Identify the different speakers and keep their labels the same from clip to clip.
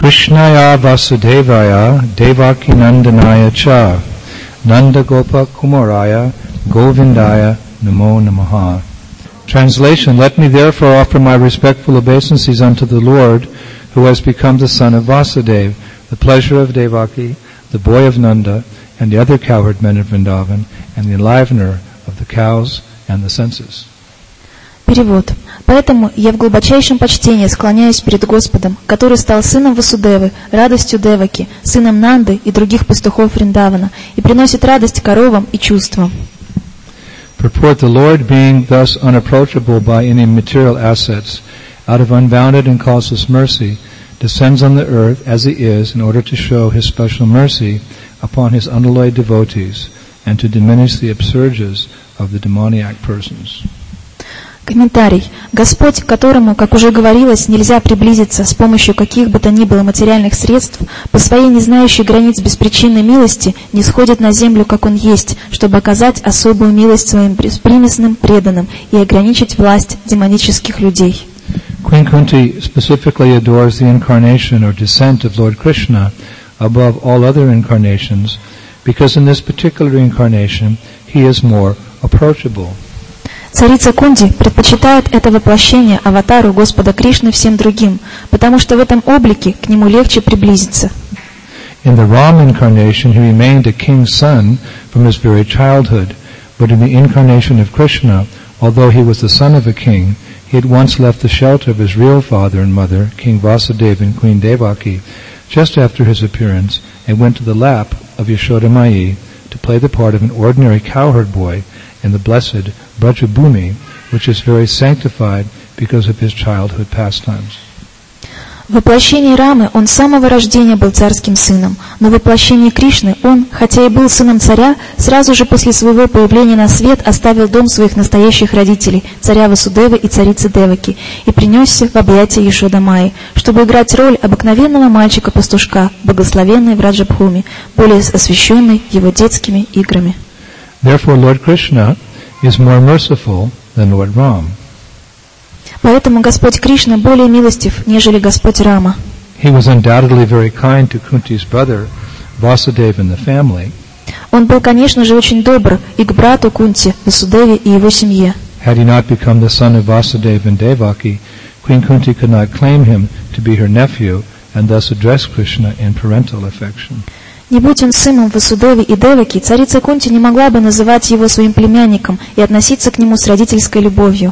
Speaker 1: Krishnaya Vasudevaya Devaki Nandanaya Cha Nanda Gopa Kumaraya Govindaya Namo Namaha. Translation: Let me therefore offer my respectful obeisances unto the Lord, who has become the son of Vasudeva, the pleasure of Devaki, the boy of Nanda, and the other cowherd men of Vrindavan, and the enlivener of the cows and the senses.
Speaker 2: Перевод. Поэтому я в глубочайшем почтении склоняюсь перед Господом, который стал сыном Васудевы, радостью Деваки, сыном Нанды и других пастухов Вриндавана, и приносит радость коровам и чувствам.
Speaker 1: Purport: The Lord, being thus unapproachable by any material assets, out of unbounded and causeless mercy, descends on the earth as He is in order to show His special mercy upon His unalloyed devotees and to diminish the upsurges of the demoniac persons.
Speaker 2: Комментарий. Господь, которому, как уже говорилось, нельзя приблизиться с помощью каких бы то ни было материальных средств, по своей не знающей границ беспричинной милости не сходит на землю, как Он есть, чтобы оказать особую милость своим беспримесным преданным и ограничить власть демонических людей.
Speaker 1: Queen Kunti specifically adores the incarnation or descent of Lord Krishna above all other incarnations, because in this particular incarnation he is more approachable.
Speaker 2: Царица Кунти предпочитает это воплощение аватару Господа Кришны всем другим, потому что в этом облике к нему легче приблизиться.
Speaker 1: In the Ram incarnation he remained a king's son from his very childhood, but in the incarnation of Krishna, although he was the son of a king, he had once left the shelter of his real father and mother, King Vasudeva and Queen Devaki, just after his appearance, and went to the lap of Yashoda Mai to play the part of an ordinary cowherd boy in the blessed Brajabhumi, which is very sanctified because of his childhood pastimes.
Speaker 2: В воплощении Рамы он с самого рождения был царским сыном, но в воплощении Кришны он, хотя и был сыном царя, сразу же после своего появления на свет оставил дом своих настоящих родителей, царя Васудевы и царицы Деваки, и принесся в объятия Яшода Майи, чтобы играть роль обыкновенного мальчика-пастушка, благословенной в Раджабхуми, более освященной его детскими играми.
Speaker 1: Therefore, Lord Krishna is more merciful than Lord Ram.
Speaker 2: Поэтому Господь Кришна более милостив, нежели Господь Рама.
Speaker 1: He was undoubtedly very kind to Kunti's brother, Vasudeva, and the family.
Speaker 2: Он был, конечно же, очень добр и к брату Кунти, Васудеве и его семье.
Speaker 1: Had he not become the son of Vasudeva and Devaki, Queen Kunti could not claim him to be her nephew and thus address Krishna in parental affection.
Speaker 2: Не будь он сыном Васудевы и Деваки, царица Кунти не могла бы называть его своим племянником и относиться к нему с родительской любовью.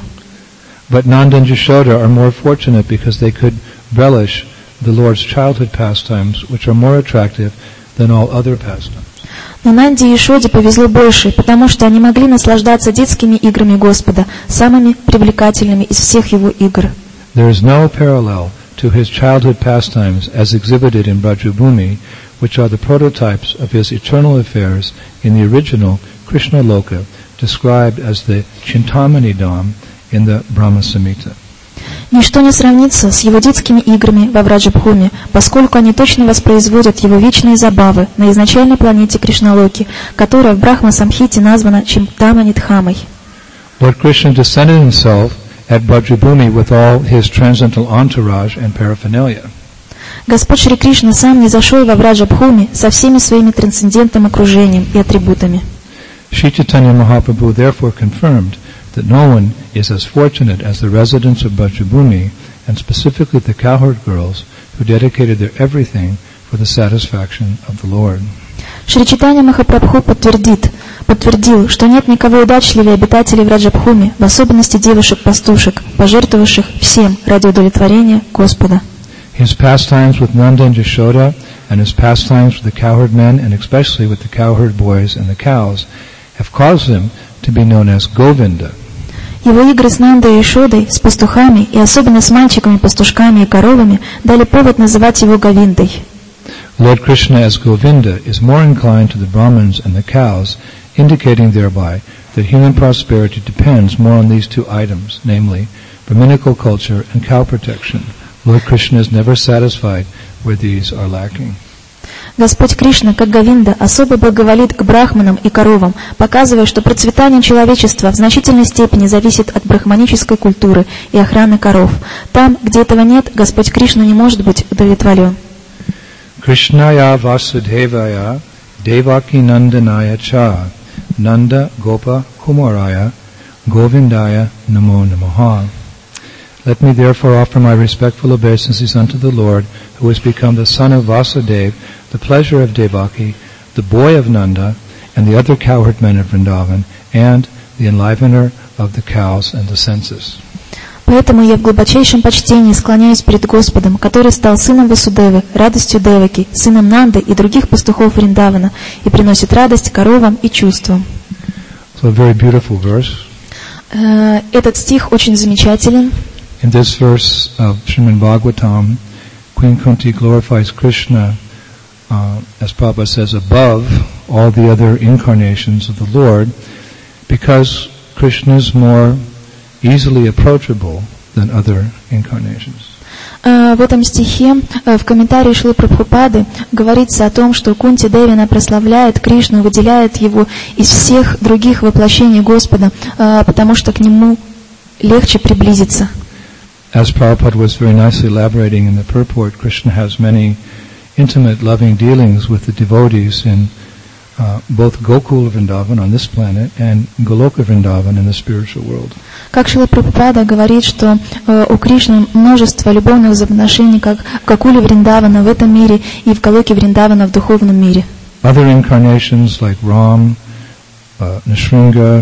Speaker 1: But Nanda and Yashoda are more fortunate because they could relish the Lord's childhood pastimes, which are more attractive than all other pastimes.
Speaker 2: Но Нанде и Яшоде повезло больше, потому что они могли наслаждаться детскими играми Господа, самыми привлекательными из всех его игр.
Speaker 1: There is no parallel to his childhood pastimes as exhibited in Brajabhumi, which are the prototypes of his eternal affairs in the original Krishna Loka, described as the Chintamani Dham in the Brahma Samhita.
Speaker 2: Ничто не сравнится с его детскими играми во Враджабхуме, поскольку они точно воспроизводят его вечные забавы на изначальной планете Кришналоки, которая в Брахма-самхите названа Чинтамани-дхамой.
Speaker 1: Lord Krishna descended himself at Brajabhumi with all his transcendental entourage and paraphernalia.
Speaker 2: Господь Шри Кришна сам не зашел во Враджабхуми со всеми своими трансцендентным окружением и атрибутами.
Speaker 1: Shri Chaitanya Mahaprabhu therefore confirmed that no one is as fortunate as the residents of Brajabhumi, and specifically the cowherd girls who dedicated their everything for the satisfaction of the Lord.
Speaker 2: Шри Чайтанья Махапрабху подтвердил, что нет никого удачливее обитателей Враджабхуми, в особенности девушек-пастушек, пожертвовавших всем ради удовлетворения Господа.
Speaker 1: His pastimes with Nanda and Yashoda, and his pastimes with the cowherd men, and especially with the cowherd boys and the cows, have caused him to be known as Govinda.
Speaker 2: Его игры с Нандой и Яшодой, с пастухами и особенно с мальчиками, пастушками и коровами дали повод называть его Говиндой.
Speaker 1: Lord Krishna as Govinda is more inclined to the Brahmins and the cows, indicating thereby that human prosperity depends more on these two items, namely Brahminical culture and cow protection. Lord Krishna is never satisfied where these are lacking.
Speaker 2: Господь Кришна, как Говинда, особо благоволит к брахманам и коровам, показывая, что процветание человечества в значительной степени зависит от брахманической культуры и охраны коров. Там, где этого нет, Господь Кришна не может быть удовлетворен.
Speaker 1: Krishnaya Vasudevaya Devaki Nandanaya Cha Nanda Gopa Kumaraya Govindaya Namo Namaha. Let me therefore offer my respectful obeisances unto the Lord, who has become the son of Vasudeva, the pleasure of Devaki, the boy of Nanda, and the other cowherd men of Vrindavan, and the enlivener of the cows and the senses.
Speaker 2: Поэтому я в глубочайшем почтении склоняюсь перед Господом, который стал сыном Васудевы, радостью Деваки, сыном Нанды и других пастухов Вриндавана, и приносит радость коровам и чувствам.
Speaker 1: So a very beautiful verse.
Speaker 2: Этот стих очень замечателен.
Speaker 1: In this verse of Srimad Bhagavatam, Queen Kunti glorifies Krishna, as Prabhupada says, above all the other incarnations of the Lord, because Krishna is more easily approachable than other incarnations.
Speaker 2: В этом стихе, в комментарии Шрилы Прабхупады, говорится о том, что Кунти Девина прославляет Кришну, выделяет его из всех других воплощений Господа, потому что к нему легче приблизиться.
Speaker 1: As Prabhupada was very nicely elaborating in the purport, Krishna has many intimate, loving dealings with the devotees in both Gokula Vrindavan on this planet and Goloka Vrindavan in the spiritual world.
Speaker 2: Как Шрила Прабхупада говорит, что у Кришны множество любовных взаимоотношений, как в Гокуле Вриндавана в этом мире и в Голоке Вриндавана в духовном мире.
Speaker 1: Other incarnations like Ram, Nrsimha,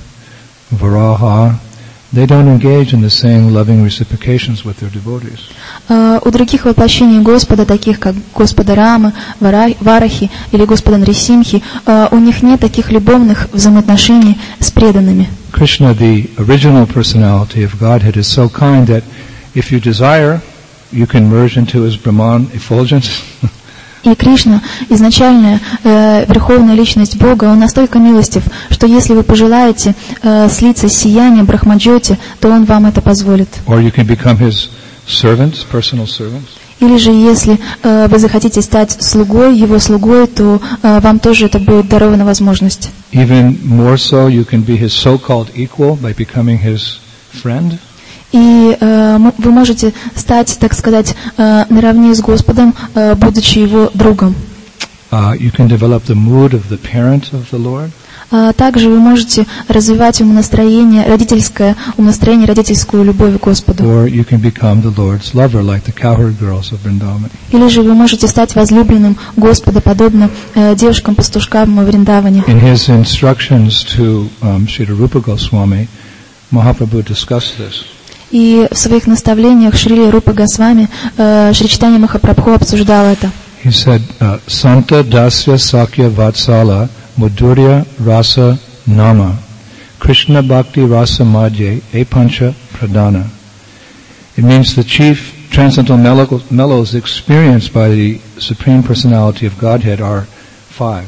Speaker 1: Varaha, they don't engage in the same loving reciprocations with their devotees.
Speaker 2: У других воплощений Господа, таких как Господа Рамы, Варахи или Господа Нрисимхи, у них нет таких любовных взаимоотношений с преданными.
Speaker 1: Krishna, the original personality of Godhead, is so kind that if you desire, you can merge into his Brahman effulgence.
Speaker 2: И Кришна, изначальная верховная личность Бога, Он настолько милостив, что если вы пожелаете слиться с сиянием Брахмаджоти, то Он вам это позволит.
Speaker 1: Or you can become his servants, personal servants.
Speaker 2: Или же, если вы захотите стать слугой, Его слугой, то вам тоже это будет дарована возможность.
Speaker 1: Even more so, you can be his so-called equal by becoming his friend.
Speaker 2: И вы можете стать, так сказать, наравне с Господом, будучи Его другом.
Speaker 1: You can develop the mood of the parent of the Lord.
Speaker 2: Также вы можете развивать умонастроение, родительскую любовь к Господу.
Speaker 1: Or you can become the Lord's lover, like the cowherd girls of Vrindavan.
Speaker 2: Или же вы можете стать возлюбленным Господа, подобно девушкам-пастушкам в Вриндаване.
Speaker 1: In his instructions to Srila Rupa Goswami, Mahaprabhu discussed this.
Speaker 2: И в своих наставлениях Шрили Рупа Госвами Шри Чайтанья Махапрабху обсуждал это.
Speaker 1: He said, Santa Dasya Sakya Vatsala Mudurya Rasa Nama Krishna Bhakti Rasa Madhye Epancha Pradana. It means the chief transcendental mellows experienced by the Supreme Personality of Godhead are 5.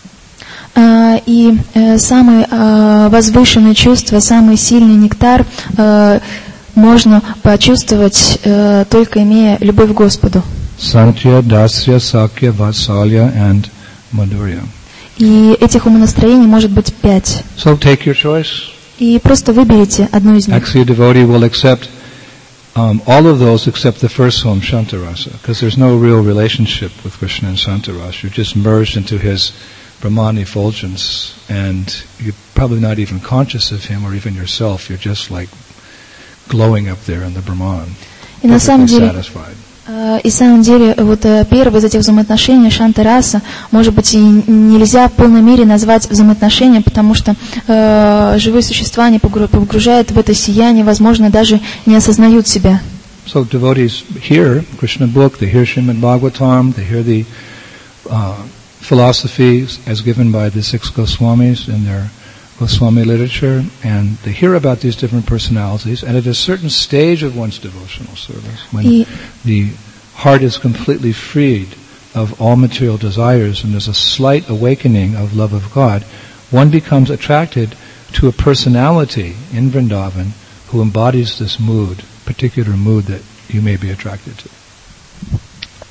Speaker 2: И самые возвышенные чувства, самый сильный нектар можно почувствовать, только имея любовь к Господу.
Speaker 1: Santya, Dasya, Sakya, Vatsalya and Madhurya.
Speaker 2: И этих умонастроений может быть 5.
Speaker 1: So take your choice.
Speaker 2: И просто выберите одну из них.
Speaker 1: Actually, a devotee will accept all of those except the first one, Shantarasa, because there's no real relationship with Krishna and Shantarasa. You're just merged into his Brahman effulgence, and you're probably not even conscious of him or even yourself. You're just like glowing up there in the Brahman, perfectly satisfied.
Speaker 2: И в самом деле, вот первое из этих взаимоотношений, Шанта-раса, может быть, и нельзя в полной мере назвать взаимоотношения, потому что живые существа не погружают в это сияние, возможно, даже не осознают себя.
Speaker 1: So devotees hear Krishna book, they hear Srimad Bhagavatam, they hear the philosophy as given by the 6 Goswamis in their Goswami literature, and they hear about these different personalities, and at a certain stage of one's devotional service, when the heart is completely freed of all material desires and there's a slight awakening of love of God, one becomes attracted to a personality in Vrindavan who embodies this mood, particular mood that you may be attracted to.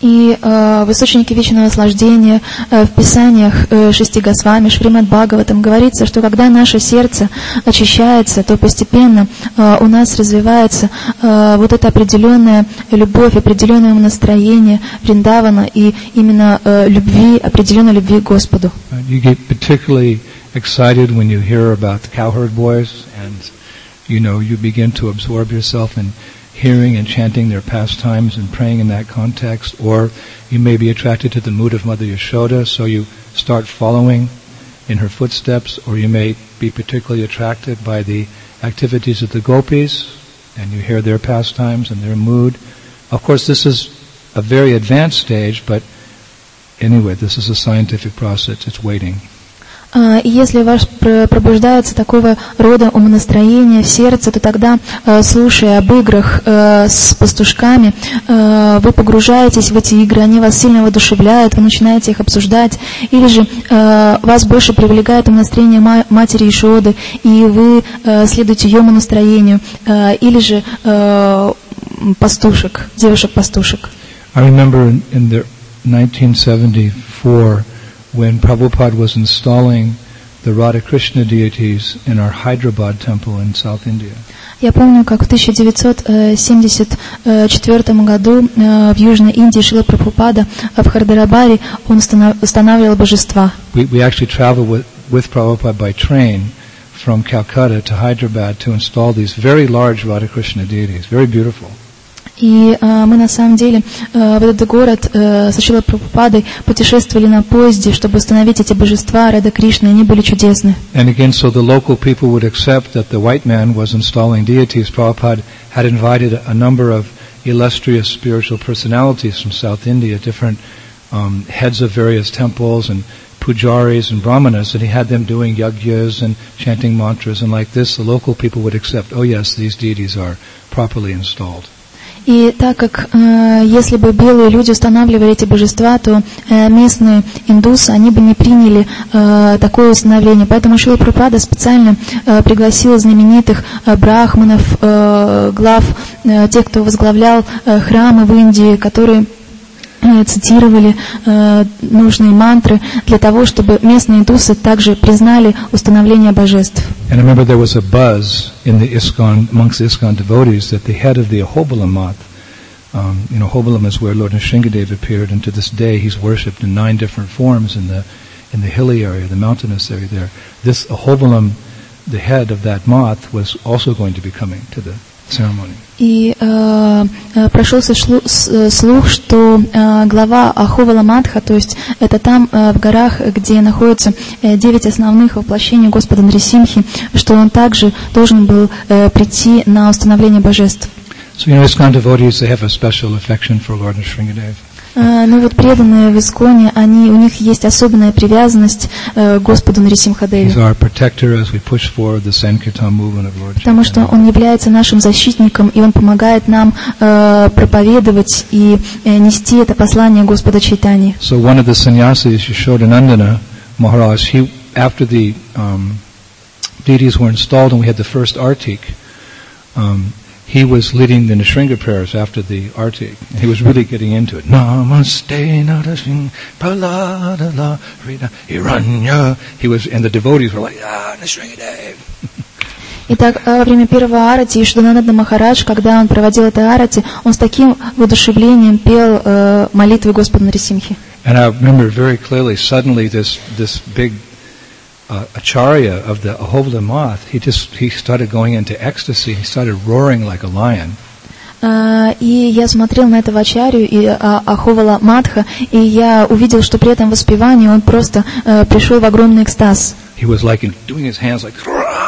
Speaker 2: И в источнике вечного наслаждения, в Писаниях Шести Госвами, Шримад Бхагаватам говорится, что когда наше сердце очищается, то постепенно у нас развивается вот эта определенная любовь, определенное настроение Вриндавана и именно любви, определенной любви к Господу.
Speaker 1: You get particularly excited when you hear about the cowherd boys, and you begin to absorb yourself in hearing and chanting their pastimes and praying in that context, or you may be attracted to the mood of Mother Yashoda, so you start following in her footsteps, or you may be particularly attracted by the activities of the gopis, and you hear their pastimes and their mood. Of course, this is a very advanced stage, but anyway, this is a scientific process, it's waiting.
Speaker 2: И если у вас пробуждается такого рода умонастроение в сердце, то тогда, слушая об играх с пастушками, вы погружаетесь в эти игры, они вас сильно воодушевляют, вы начинаете их обсуждать, или же вас больше привлекает умонастроение матери Ишоды, и вы следуете ее умонастроению, или же пастушек, девушек-пастушек.
Speaker 1: I remember in the 1974 when Prabhupada was installing the Radha Krishna deities in our Hyderabad temple in South India.
Speaker 2: Я помню, как в 1974 году в Южной Индии Шрила Прабхупада в Хайдарабаде он устанавливал божества.
Speaker 1: We actually traveled with Prabhupada by train from Calcutta to Hyderabad to install these very large Radha Krishna deities, very beautiful.
Speaker 2: И мы на самом деле в этот город со Шрилой Прабхупадой путешествовали на поезде, чтобы установить эти божества Рада Кришны, они были чудесны.
Speaker 1: And again, so the local people would accept that the white man was installing deities. Prabhupada had invited a number of illustrious spiritual personalities from South India, different heads of various temples and pujaris and brahmanas, and he had them doing yagyas and chanting mantras, and like this, the local people would accept, oh yes, these deities are properly installed.
Speaker 2: И так как если бы белые люди устанавливали эти божества, то местные индусы, они бы не приняли такое установление. Поэтому Шрила Прабхупада специально пригласил знаменитых брахманов, глав, тех, кто возглавлял храмы в Индии, которые цитировали нужные мантры для того, чтобы местные индусы также признали установление божеств.
Speaker 1: And I remember there was a buzz in the ISKCON, amongst the ISKCON devotees, that the head of the Ahobilam moth, Ahobilam is where Lord Nrsingadev appeared, and to this day he's worshipped in 9 different forms in the hilly area, the mountainous area there. This Ahobilam, the head of that moth, was also going to be coming to the ceremony.
Speaker 2: И прошелся слух, что глава Аховала Мадха, то есть это там в горах, где находятся 9 основных воплощений Господа Нрисимхи, что он также должен был прийти на установление божеств.
Speaker 1: So ISKCON devotees, they have a special affection for Lord Nrsingadev.
Speaker 2: Ну вот преданные в Исконе, у них есть особенная привязанность к Господу Нрисимхадеве. Потому что он является нашим защитником, и он помогает нам проповедовать и нести это послание Господа Чайтаньи.
Speaker 1: So one of the sannyasis, Yashodanandana Maharaj, after the deities were installed and we had the first artik, he was leading the Nrsinga prayers after the artik. He was really getting into it. Namaste Narasing Praladala Rita Hiranya. He was, and the devotees were like, Nrsingadev.
Speaker 2: Итак, во время первого арати Йошдананда Махарадж, когда он проводил это арати, он с таким воодушевлением пел молитвы Господа Нрисимхи.
Speaker 1: And I remember very clearly, suddenly this big acharya of the Ahobilam moth, he started going into ecstasy. He started roaring like a lion.
Speaker 2: И я смотрел на этого ачарью и Аховала Мадха, и я увидел, что при этом воспевании он просто пришел в огромный экстаз.
Speaker 1: He was like doing his hands like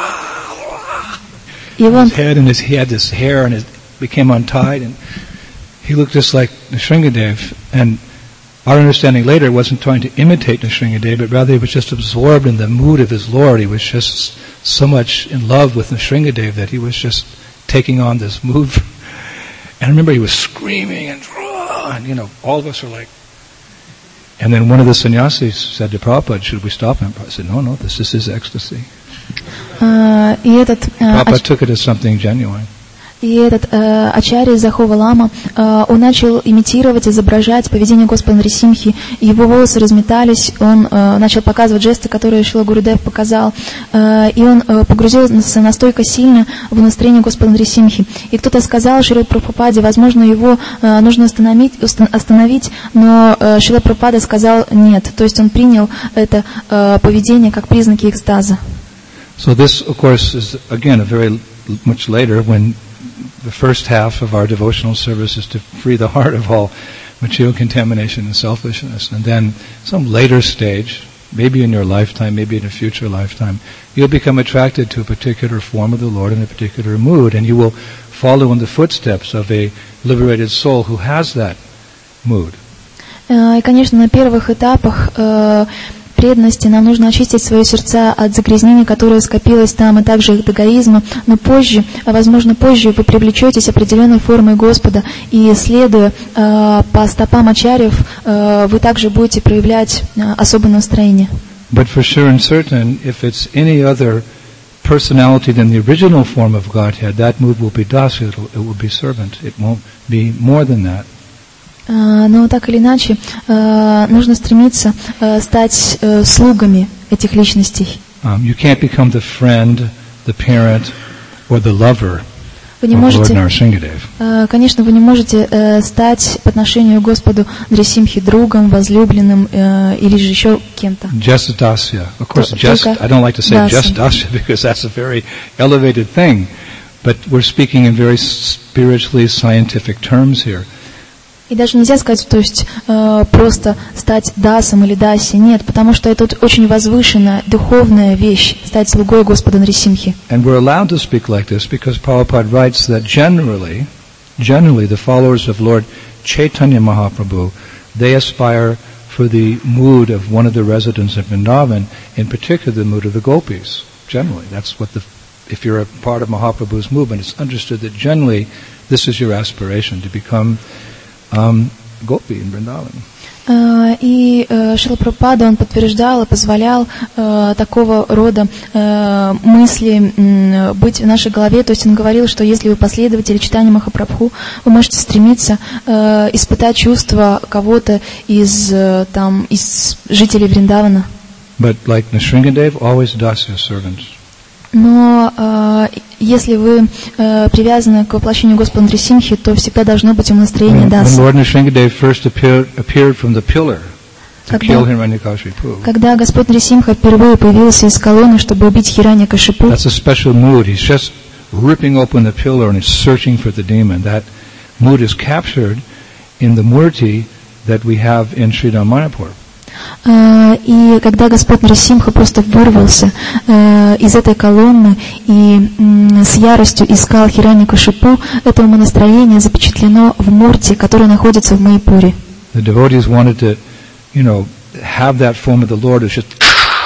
Speaker 2: his
Speaker 1: head, and he had this hair and it became untied, and he looked just like Nrsingadev. And our understanding later wasn't trying to imitate Nrsingadev, but rather he was just absorbed in the mood of his Lord. He was just so much in love with Nrsingadev that he was just taking on this mood. And I remember he was screaming and all of us were like. And then one of the sannyasis said to Prabhupada, "Should we stop him?" I said, "No, this is his ecstasy." Prabhupada took it as something genuine.
Speaker 2: И этот Ачарья Захова Лама, он начал имитировать, изображать поведение Господа Нрисимхи. Его волосы разметались, он начал показывать жесты, которые Шрила Гурудев показал. И он погрузился настолько сильно в настроение Господа Нрисимхи. И кто-то сказал Шрила Прабхупаде, возможно, его нужно остановить, но Шрила Прабхупада сказал нет. То есть он принял это поведение как признаки экстаза.
Speaker 1: So this, of course, is again a very much later, when the first half of our devotional service is to free the heart of all material contamination and selfishness, and then some later stage, maybe in your lifetime, maybe in a future lifetime, you'll become attracted to a particular form of the Lord in a particular mood, and you will follow in the footsteps of a liberated soul who has that mood.
Speaker 2: И, конечно, на первых этапах преданности нам нужно очистить свои сердца от загрязнений, которое скопилось там, и также от эгоизма. Но позже, возможно, позже вы привлечетесь определенной формой Господа, и следуя по стопам ачарьев, вы также будете проявлять особое настроение.
Speaker 1: But for sure and certain, if it's any other personality than the original form of Godhead, that mood will be dasya, it will be servant. It won't be more than that.
Speaker 2: Но так или иначе, нужно стремиться стать слугами этих личностей.
Speaker 1: You can't become the friend, the parent, or the lover
Speaker 2: Вы не
Speaker 1: of Lord
Speaker 2: можете,
Speaker 1: Narasimhadev.
Speaker 2: конечно, вы не можете стать по отношению к Господу Нрисимхи другом, возлюбленным или же еще кем-то.
Speaker 1: Just dasya. Of course, just, I don't like to say just dasya because that's a very elevated thing, but we're speaking in very spiritually scientific terms here.
Speaker 2: И даже нельзя сказать, то есть просто стать дасом или даси. Нет, потому что это очень возвышенная, духовная вещь, стать слугой Господа Нрисимхи.
Speaker 1: And we're allowed to speak like this because Prabhupada writes that generally the followers of Lord Chaitanya Mahaprabhu, they aspire for the mood of one of the residents of Vrindavan, in particular the mood of the gopis. Generally, that's what if you're a part of Mahaprabhu's movement, it's understood that generally this is your aspiration, to become Gopi in Vrindavan.
Speaker 2: И Шрила Прабхупада, он подтверждал и позволял такого рода мысли быть в нашей голове. То есть он говорил, что если вы последователи читания Махапрабху, вы можете стремиться испытать чувства кого-то из жителей Вриндавана.
Speaker 1: But like Nrsimhadev, always dasya servants.
Speaker 2: Но если вы привязаны к воплощению Господа Нрисимхи, то всегда должно быть ему настроение даса. Когда Господь Нрисимха впервые появился из колонны, чтобы убить Хираньякашипу,
Speaker 1: that's a special mood. He's just ripping open the pillar and he's searching for the demon. That mood is captured in the murti that we have in Sridhar Mayapur.
Speaker 2: И когда Господь Нрисимха просто вырвался из этой колонны и с яростью искал Хираньякашипу, это умонастроение запечатлено в мурте, который находится в Майяпуре.
Speaker 1: The devotees wanted to, have that form of the Lord. It's just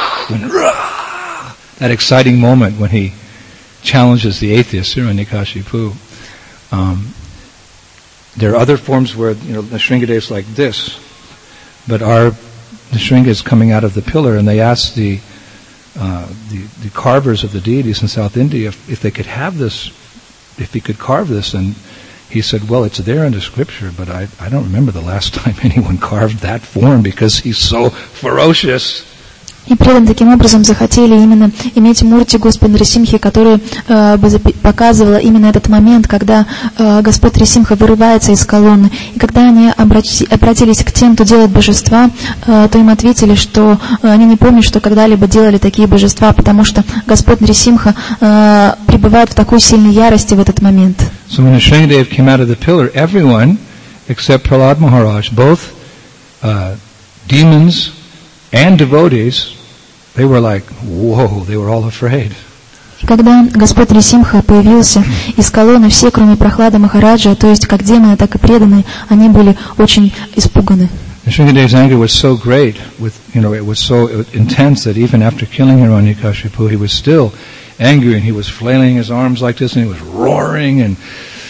Speaker 1: that exciting moment when he challenges the atheist, Hiranyakashipu. There are other forms where, Nrsimhadev is like this, but the Nrsimha is coming out of the pillar, and they asked the carvers of the deities in South India if they could have this, if he could carve this, and he said, well, it's there in the scripture, but I don't remember the last time anyone carved that form because he's so ferocious.
Speaker 2: И преданные таким образом захотели именно иметь мурти Господа Нрисимхи, которая бы показывала именно этот момент, когда Господь Нрисимха вырывается из колонны. И когда они обратились к тем, кто делает божества, то им ответили, что они не помнят, что когда-либо делали такие божества, потому что Господь Нрисимха пребывает в такой сильной ярости в этот момент.
Speaker 1: So when Nrsimhadev came out of the pillar, everyone except Prahlad Maharaj, both demons and devotees, they were like, whoa, they were all afraid.
Speaker 2: Когда Господь Нрисимха появился из колонны, все, кроме Прахлада Махараджа, то есть как демоны, так и преданные, они были очень испуганы.
Speaker 1: Nrsimhadev's anger was so great, it was so intense that even after killing Hiranyakashipu, he was still angry and he was flailing his arms like this and he was roaring and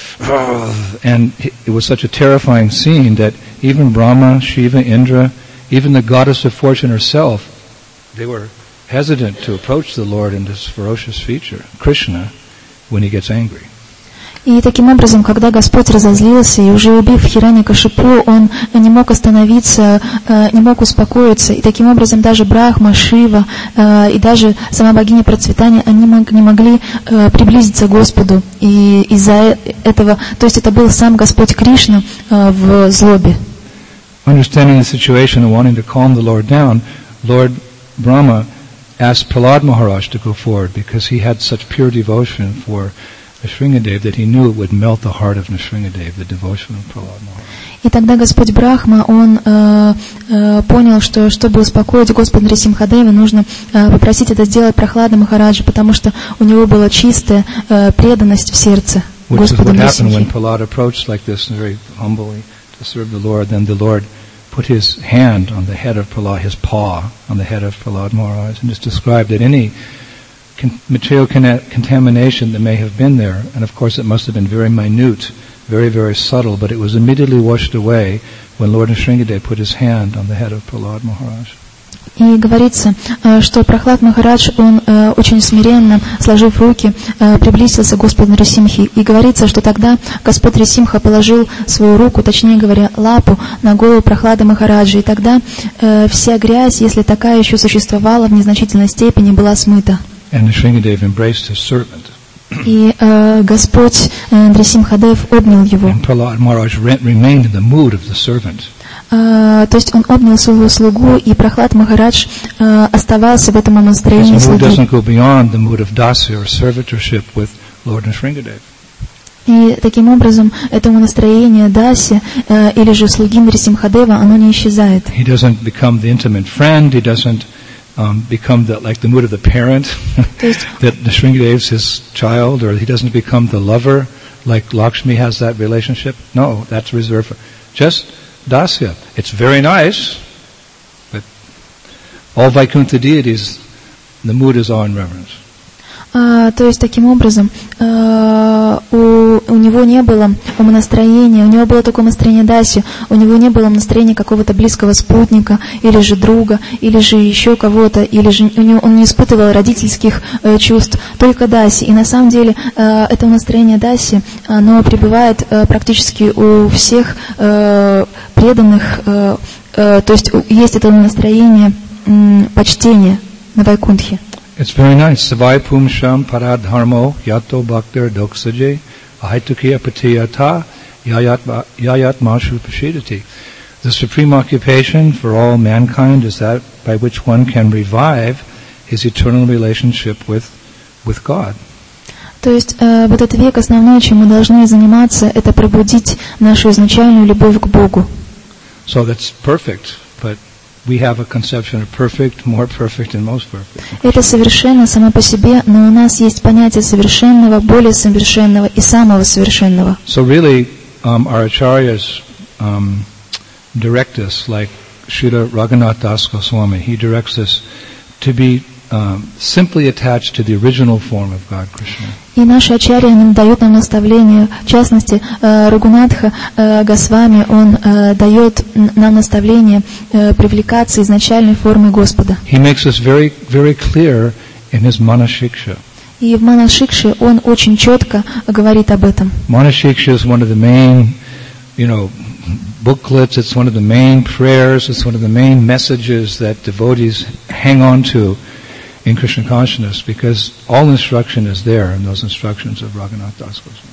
Speaker 1: it was such a terrifying scene that even Brahma, Shiva, Indra, even the goddess of fortune herself, they were hesitant to approach the Lord in this ferocious feature, Krishna, when he gets angry.
Speaker 2: И таким образом, когда Господь разозлился и уже убив Хираньякашипу, он не мог остановиться, не мог успокоиться. И таким образом даже Брахма, Шива и даже сама богиня процветания, они не могли приблизиться к Господу. И из-за этого, то есть это был сам Господь Кришна в злобе.
Speaker 1: Understanding the situation and wanting to calm the Lord down, Lord Brahma asked Prahlad Maharaj to go forward because he had such pure devotion for Nrsingadev that he knew it would melt the heart of Nrsingadev, the devotion of Prahlad Maharaj.
Speaker 2: И тогда Господь Брахма, он понял, что чтобы успокоить Господа Нрисимхадева, нужно попросить это сделать Прахлада Махараджа, потому что у него была чистая преданность в сердце Господу Нрисимхе.
Speaker 1: When Prahlad approached like this very humbly to serve the Lord, then the Lord put his hand on the head of Prahlad, his paw on the head of Prahlad Maharaj, and just described that any material contamination that may have been there, and of course it must have been very minute, very, very subtle, but it was immediately washed away when Lord Nrsingadev put his hand on the head of Prahlad Maharaj.
Speaker 2: И говорится, что Прахлад Махарадж, он очень смиренно, сложив руки, приблизился к Господу Нрисимхе. И говорится, что тогда Господь Нрисимха положил свою руку, точнее говоря, лапу на голову Прахлада Махараджа. И тогда вся грязь, если такая еще существовала, в незначительной степени была смыта. И Господь Нрисимхадев обнял его. То есть он обнял своего слугу, и Прахлад Махарадж оставался в этом настроении слуги. И таким образом это настроение даси или же слуги Нрисимхадева, оно не исчезает.
Speaker 1: Become like the mood of the parent, that Nrsingadev's his child, or he doesn't become the lover, like Lakshmi has that relationship. No, that's reserved for just Dasya. It's very nice, but all Vaikuntha deities, the mood is awe and reverence.
Speaker 2: То есть таким образом у него не было умонастроения, у него было такое настроение даси, у него не было настроения какого-то близкого спутника, или же друга, или же еще кого-то, или же он не испытывал родительских чувств, только даси. И на самом деле это настроение даси, оно пребывает практически у всех преданных, то есть есть это настроение почтения на Вайкунтхе.
Speaker 1: It's very nice. Savai pumsham paradharmo yato bhaktir doksaje ahitukiya patiyata yayat mashu pashidati. The supreme occupation for all mankind is that by which one can revive his eternal relationship with God.
Speaker 2: То есть в этот век основное, чем мы должны заниматься, это пробудить нашу изначальную любовь к Богу.
Speaker 1: So that's perfect, but we have a conception of perfect, more perfect, and most perfect.
Speaker 2: Это совершенно само по себе, но у нас есть понятие совершенного, более совершенного и самого совершенного.
Speaker 1: So really, our acharyas direct us, like Srila Raghunath Das Goswami. He directs us to be simply attached to the original form of God, Krishna.
Speaker 2: И наши ачарьи дают нам наставление, в частности, Рагунатха Госвами, он дает нам наставление привлекаться изначальной формой Господа.
Speaker 1: He makes us very, very clear in his Manashiksha.
Speaker 2: И в Манашикше он очень четко говорит об этом.
Speaker 1: Manashiksha is one of the main, booklets. It's one of the main prayers. It's one of the main messages that devotees hang on to in Krishna consciousness, because all instruction is there in those instructions of Raghunath Das Goswami.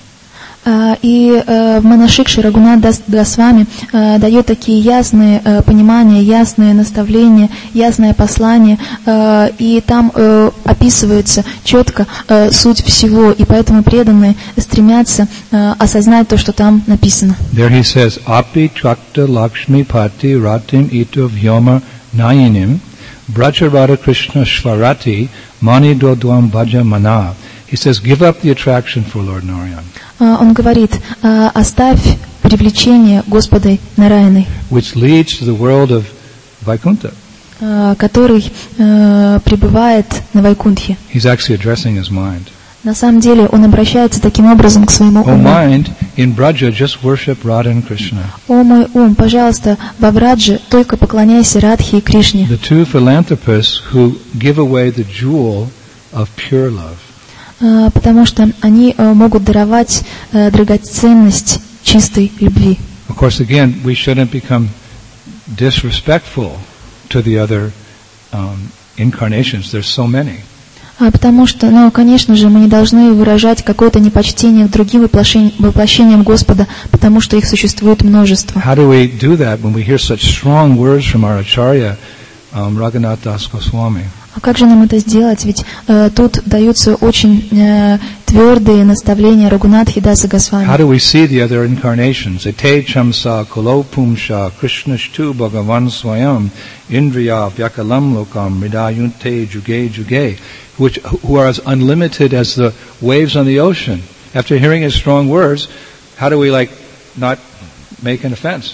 Speaker 2: И в Манашикше Рагунат Госвами дает такие ясные понимания, ясные наставления, ясное послание, и там описывается четко суть всего, и поэтому преданные стремятся осознать то, что там написано.
Speaker 1: There he says, Api Chakta Lakshmi Pati Ratim Ito Vyoma Nayinim Braja Radha Krishna Shvarati Mani Dodwam Bhaja Mana. He says, give up the attraction for Lord Narayan.
Speaker 2: Он говорит, оставь привлечение Господа Нараяны,
Speaker 1: which leads to the world of Vaikuntha.
Speaker 2: Который пребывает на Вайкунтхе.
Speaker 1: He's actually addressing his mind.
Speaker 2: На самом деле он обращается таким образом к своему уму.
Speaker 1: Oh mind, in Braja, just worship Radha and Krishna.
Speaker 2: О мой ум, пожалуйста, во Брадже только поклоняйся Радхе и Кришне.
Speaker 1: The two philanthropists who give away the jewel of pure love.
Speaker 2: потому что они могут даровать драгоценность чистой любви.
Speaker 1: Of course, again, we shouldn't become disrespectful to the other incarnations. There's so many.
Speaker 2: Потому что, конечно же, мы не должны выражать какое-то непочтение к другим воплощениям Господа, потому что их существует множество.
Speaker 1: How do we do that when we hear such strong words from our Acharya, Raghunath Das Goswami?
Speaker 2: А как же нам это сделать? Ведь тут даются очень твердые наставления Рагунатхи Даса Госвами.
Speaker 1: How do we see the other incarnations? Ete chamsa kulopumsha krishnashtu bhagavan swayam indriya vyakalam lokam ridayunte juge juge, who are as unlimited as the waves on the ocean. After hearing his strong words, how do we not make an offense?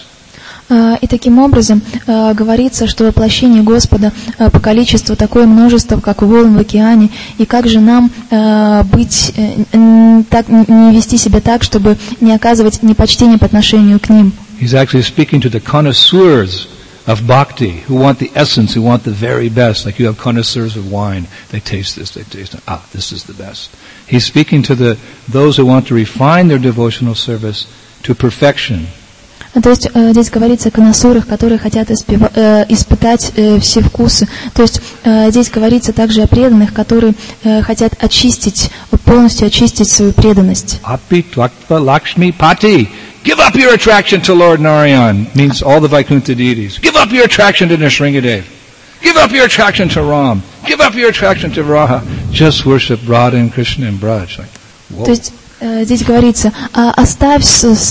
Speaker 2: И таким образом говорится, что воплощение Господа по количеству такое множество, как волн в океане, и как же нам быть, так, не вести себя так, чтобы не оказывать непочтения по отношению к ним.
Speaker 1: He's actually speaking to the connoisseurs of bhakti, who want the essence, who want the very best. Like you have connoisseurs of wine, they taste this, they taste that. This is the best. He's speaking to those who want to refine their devotional service to perfection.
Speaker 2: То есть здесь говорится о конносурах, которые хотят испытать все вкусы. То есть здесь говорится также о преданных, которые хотят полностью очистить свою преданность.
Speaker 1: Lakshmi Pati, give up your attraction to Lord Narayan, means all the Vaikuntha deities. Give up your attraction to Nrsingadev. Give up your attraction to Ram. Give up your attraction to Radha. Just worship Radha and Krishna and Braj.
Speaker 2: То есть здесь говорится, оставь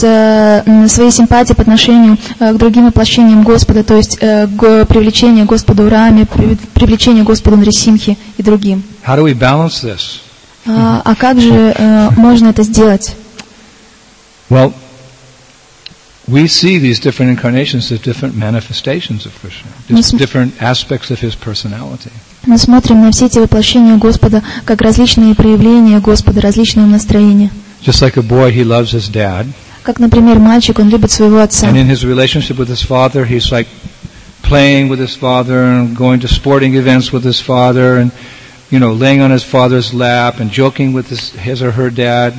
Speaker 2: свои симпатии по отношению к другим воплощениям Господа, то есть к привлечению Господу Раме, привлечению Господу Нрисимхи и другим.
Speaker 1: How do we balance this?
Speaker 2: А как же можно это сделать?
Speaker 1: Well, we see these different incarnations as different manifestations of Krishna, different aspects of his personality.
Speaker 2: Мы смотрим на все эти воплощения Господа как различные проявления Господа, различные настроения.
Speaker 1: Just like a boy, he loves his dad.
Speaker 2: Как, например, мальчик, он любит своего отца.
Speaker 1: And in his relationship with his father, he's like playing with his father and going to sporting events with his father and, laying on his father's lap and joking with his or her dad,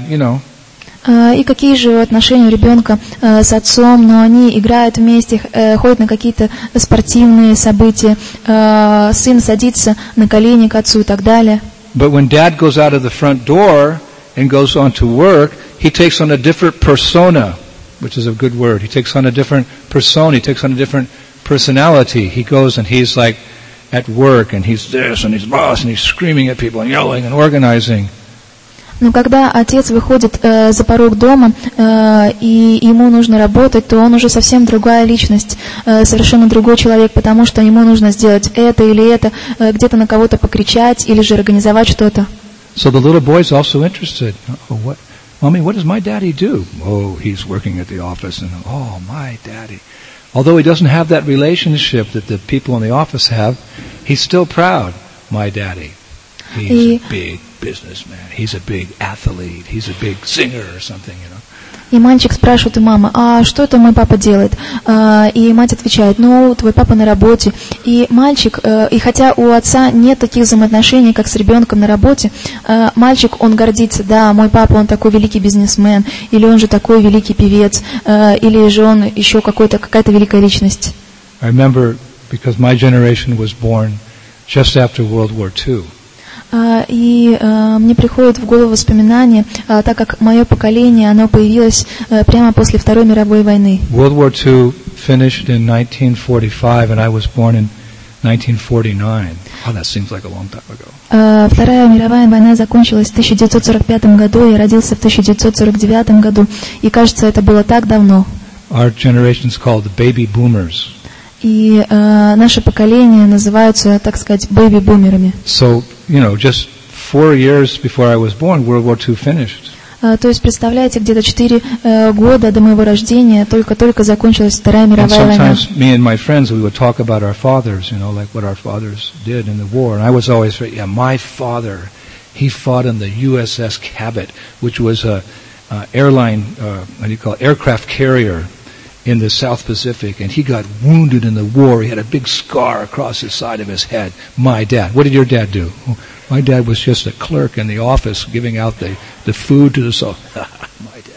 Speaker 2: И какие же отношения у ребенка с отцом, но они играют вместе, ходят на какие-то спортивные события, сын садится на колени к отцу и так далее.
Speaker 1: But when dad goes out of the front door and goes on to work, he takes on a different persona, which is a good word. He takes on a different persona, he takes on a different personality. He goes and he's like at work and he's this and he's boss and he's screaming at people and yelling and organizing.
Speaker 2: Но когда отец выходит за порог дома, и ему нужно работать, то он уже совсем другая личность, совершенно другой человек, потому что ему нужно сделать это или это, где-то на кого-то покричать или же организовать что-то.
Speaker 1: So the little boy's also interested. Mommy, what does my daddy do? Oh, he's working at the office, and oh, my daddy. Although he doesn't have that relationship that the people in the office have, he's still proud. My daddy. He's a big businessman. He's a big athlete. He's a big singer or something,
Speaker 2: И мальчик спрашивает у мамы, а что это мой папа делает? И мать отвечает, твой папа на работе. И мальчик, и хотя у отца нет таких взаимоотношений, как с ребенком на работе, мальчик, он гордится, да, мой папа, он такой великий бизнесмен, или он же такой великий певец, или же он еще какая-то великая личность.
Speaker 1: I remember, because my generation was born just after World War II.
Speaker 2: И мне приходит в голову воспоминание, так как мое поколение, оно появилось прямо после Второй мировой войны.
Speaker 1: World War II finished in 1945, and I was born in 1949. Oh, that seems like a long time ago.
Speaker 2: Вторая мировая война закончилась в 1945 году, я родился в 1949 году, и кажется, это было так давно.
Speaker 1: Our generation is called the baby boomers.
Speaker 2: И наше поколение называются, так сказать, бэби-бумерами.
Speaker 1: So, just 4 years before I was born, World War II finished.
Speaker 2: То есть, представляете, где-то 4 года до моего рождения только закончилась Вторая мировая война.
Speaker 1: And sometimes me and my friends, we would talk about our fathers, like what our fathers did in the war. And I was always, my father, he fought on the USS Cabot, which was a aircraft carrier in the South Pacific, and he got wounded in the war. He had a big scar across the side of his head. My dad. What did your dad do? My dad was just a clerk in the office giving out the food to the soul. My dad.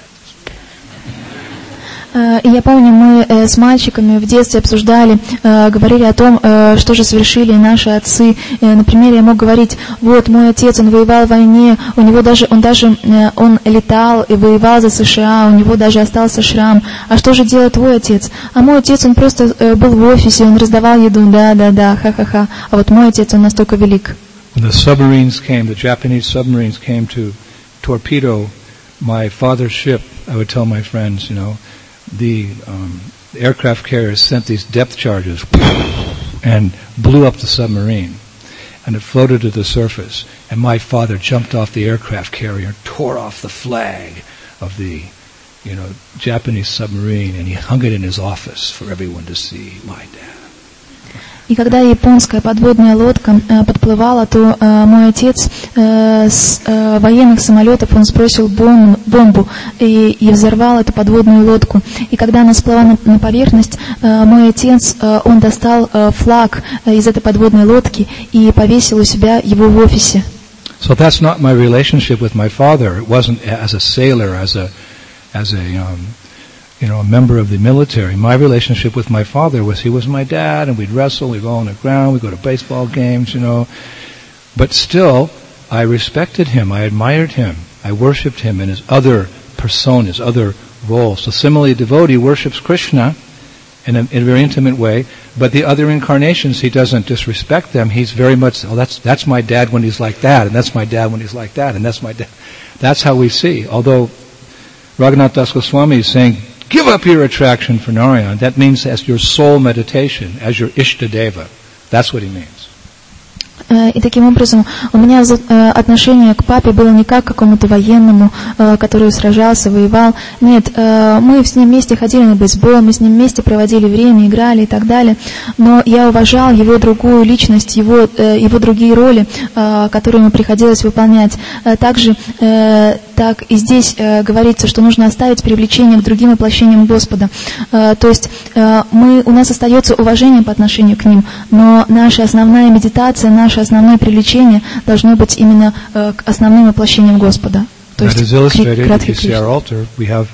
Speaker 2: И я помню, мы с мальчиками в детстве обсуждали, говорили о том, что же совершили наши отцы. Например, я мог говорить, вот мой отец, он воевал в войне, он летал и воевал за США, у него даже остался шрам. А что же делал твой отец? А мой отец, он просто был в офисе, он раздавал еду, да, ха-ха-ха. А вот мой отец, он настолько велик.
Speaker 1: The Japanese submarines came to torpedo my father's ship. I would tell my friends, the aircraft carriers sent these depth charges and blew up the submarine, and it floated to the surface. And my father jumped off the aircraft carrier and tore off the flag of the, Japanese submarine, and he hung it in his office for everyone to see. My dad.
Speaker 2: И когда японская подводная лодка подплывала, то мой отец с военных самолетов, он сбросил бомбу и взорвал эту подводную лодку. И когда она всплыла на поверхность, мой отец, он достал флаг из этой подводной лодки и повесил у себя его в офисе.
Speaker 1: So that's not my relationship with my father. It wasn't as a sailor, as a member of the military. My relationship with my father was he was my dad, and we'd wrestle, we'd go on the ground, we'd go to baseball games, But still, I respected him, I admired him, I worshipped him in his other personas, other roles. So similarly, a devotee worships Krishna in a very intimate way, but the other incarnations, he doesn't disrespect them. He's very much, that's my dad when he's like that, and that's my dad when he's like that, and that's my dad. That's how we see. Although Raghunath Das Goswami is saying, give up your attraction for Narayan. That means as your soul meditation, as your Ishtadeva. That's what he means.
Speaker 2: И таким образом у меня отношение к папе было не как к какому-то военному, который сражался, воевал. Нет, мы с ним вместе ходили на бейсбол, мы с ним вместе проводили время, играли и так далее. Но я уважал его другую личность, его другие роли, которые ему приходилось выполнять. Также так и здесь говорится, что нужно оставить привлечение к другим воплощениям Господа. То есть у нас остается уважение по отношению к ним, но наша основная медитация, наше основное привлечение должно быть именно к основным воплощениям Господа. То есть к Радхе Кришне.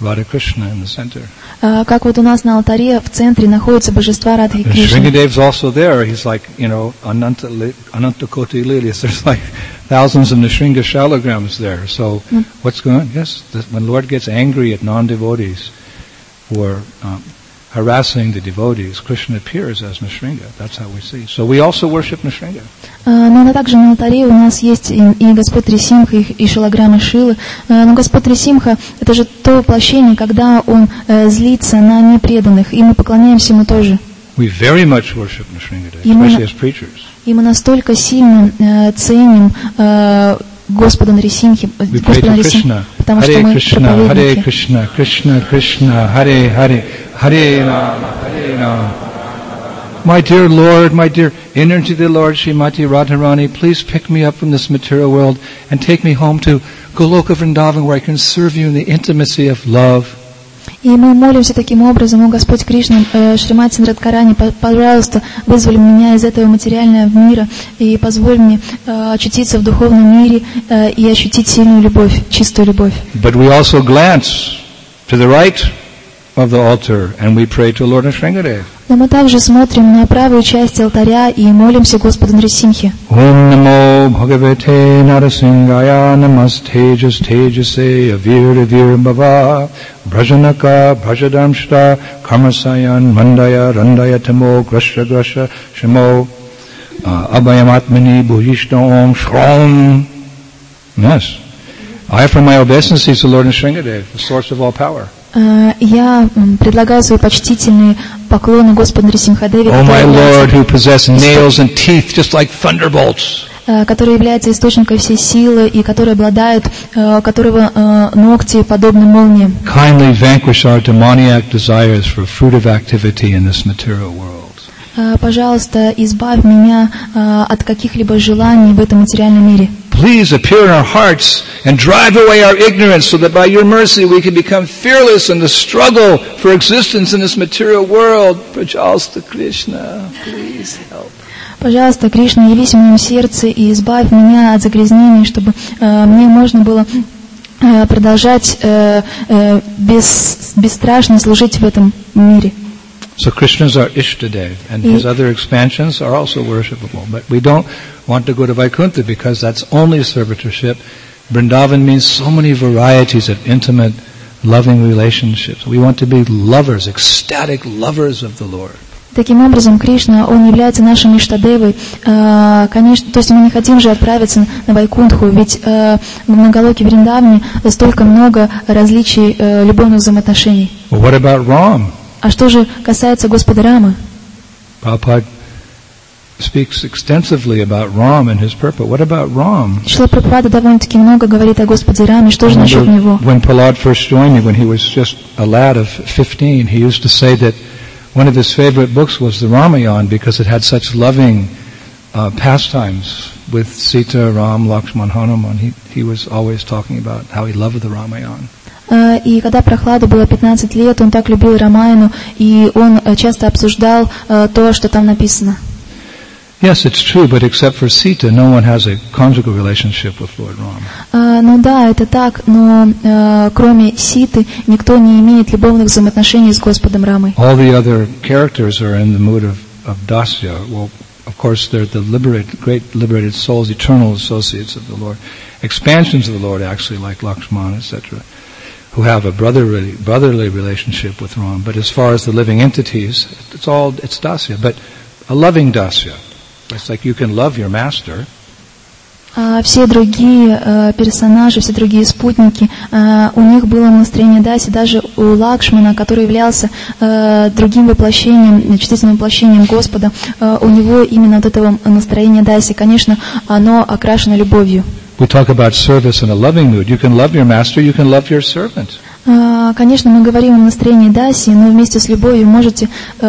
Speaker 2: Как вот у нас на алтаре в центре находятся божества Радхи Кришны.
Speaker 1: Shringadev's also there. He's like, Ananta Koti Lilas. There's like thousands of Nrsinga shalograms there. So what's going on? Yes, when Lord gets angry at non-devotees who are harassing the devotees, Krishna appears as Nrsinga. That's how we see. So we also worship Nrsinga.
Speaker 2: Но также на алтаре у нас есть и Господь Нрисимха, и шилограммы Шилы. Но Господь Нрисимха — это же то воплощение, когда Он злится на непреданных, и мы поклоняемся Ему тоже.
Speaker 1: We very much worship Nrsingadev, especially as preachers.
Speaker 2: И мы настолько сильно ценим Господа Нрисимхи, потому что мы проповедники.
Speaker 1: Харе Кришна, Кришна Кришна, Харе Харе, Харе Рама, Харе Рама. My dear Lord, my dear energy of the Lord, Srimati Radharani, please pick me up from this material world and take me home to Goloka Vrindavan, where I can serve you in the intimacy of love.
Speaker 2: И мы молимся таким образом: о Господь Кришна, Шримати Радхарани, пожалуйста, вызволи меня из этого материального мира и позволь мне очутиться в духовном мире и ощутить сильную любовь, чистую любовь.
Speaker 1: But we also glance to the right of the altar and we pray to Lord Nrsingadev.
Speaker 2: Но мы также смотрим на правую часть алтаря и молимся Господу Нрисимхе.
Speaker 1: Om Namo Bhagavate Narasingaya Namaste Tejase Avir Avir Bhava Brajanaka Brajadamshta Karmasayan Mandaya Randaya Tamo Grasha Grasha Shimo Abhayamatmani Bhujishta Om Shrom. Yes. I offer my obeisances to Lord Nrsingadev, the source of all power.
Speaker 2: Я предлагаю свои почтительные поклоны Господу Нрисимхадеве, который является источником всей силы и который обладает, которого ногти подобны молниям.
Speaker 1: Kindly vanquish our demoniac desires for fruitive activity in this material world.
Speaker 2: Пожалуйста, избавь меня от каких-либо желаний в этом материальном мире.
Speaker 1: please appear in our hearts and drive away our ignorance so that by your mercy we can become fearless in the struggle for existence in this material world. Пожалуйста, Krishna, please help.
Speaker 2: Пожалуйста, Кришна, явись в моем сердце и избавь меня от загрязнений, чтобы мне можно было продолжать бесстрашно служить в этом мире.
Speaker 1: So Krishna is our Ishtadev, and his other expansions are also worshipable. But we don't want to go to Vaikuntha because that's only servitorship. Vrindavan means so many varieties of intimate, loving relationships. We want to be lovers, ecstatic lovers of the Lord.
Speaker 2: Таким образом, Кришна, он является нашим Иштадевой. Конечно, то есть мы не хотим же отправиться на Вайкунтху, ведь в Нагалоке Вриндаване столько много различий любовных взаимоотношений.
Speaker 1: Well, what about Ram?
Speaker 2: А что же касается Господа Рамы?
Speaker 1: Prabhupada speaks extensively about Ram and his purport. What about Ram?
Speaker 2: Шрила Прабхупада довольно-таки много говорит о Господе Раме. Что же насчет него?
Speaker 1: When Prahlad first joined me, when he was just a lad of 15, he used to say that one of his favorite books was the Ramayana because it had such loving pastimes with Sita, Ram, Lakshman, Hanuman. He was always talking about how he loved the Ramayana.
Speaker 2: И когда Прохладу было 15 лет, он так любил Рамаяну, и он часто обсуждал то, что там написано.
Speaker 1: Yes, it's true, but except for Sita, no one has a conjugal relationship with Lord Ram.
Speaker 2: Ну да, это так, но кроме Ситы никто не имеет любовных взаимоотношений с Господом Рамой.
Speaker 1: All the other characters are in the mood of dasya. Well, of course, they're the great liberated souls, eternal associates of the Lord, expansions of the Lord, actually, like Lakshmana, etc., who have a brotherly relationship with Ram. But as far as the living entities, it's dasya, but a loving dasya. It's like you can love your master.
Speaker 2: Все другие персонажи, все другие спутники, у них было настроение даси, даже у Лакшмана, который являлся другим воплощением, чувствительным воплощением Господа, у него именно вот этого настроения даси, конечно, оно окрашено любовью.
Speaker 1: We talk about service in a loving mood. You can love your master, you can love your servant.
Speaker 2: Конечно, мы говорим о настроении даси, но вместе с любовью можете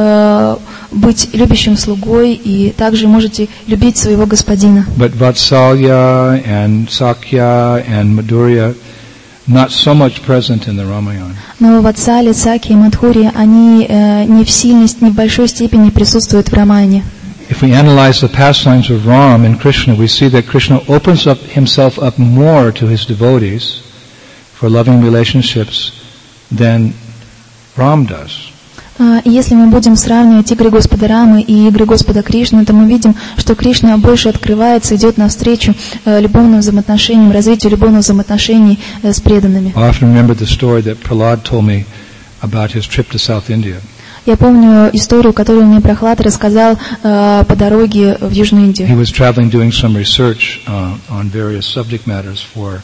Speaker 2: быть любящим слугой и также можете любить своего господина.
Speaker 1: But Vatsalya and Sakya and Madhurya not so much present in the Ramayana.
Speaker 2: Но Ватсали, Саки и Мадхурья, они не в большой степени присутствуют в Рамаяне.
Speaker 1: If we analyze the pastimes of Ram and Krishna, we see that Krishna opens up himself up more to his devotees for loving relationships than Ram does.
Speaker 2: Если мы будем сравнивать игры Господа Рамы и игры Господа Кришны, то мы видим, что Кришна больше открывается, идет навстречу любовным взаимоотношениям, развитию любовных взаимоотношений с преданными.
Speaker 1: I often remember the story that Prahlad told me about his trip to South India.
Speaker 2: Я помню историю, которую мне Прохлад рассказал по дороге в Южную Индию.
Speaker 1: He was traveling, doing some research on various subject matters for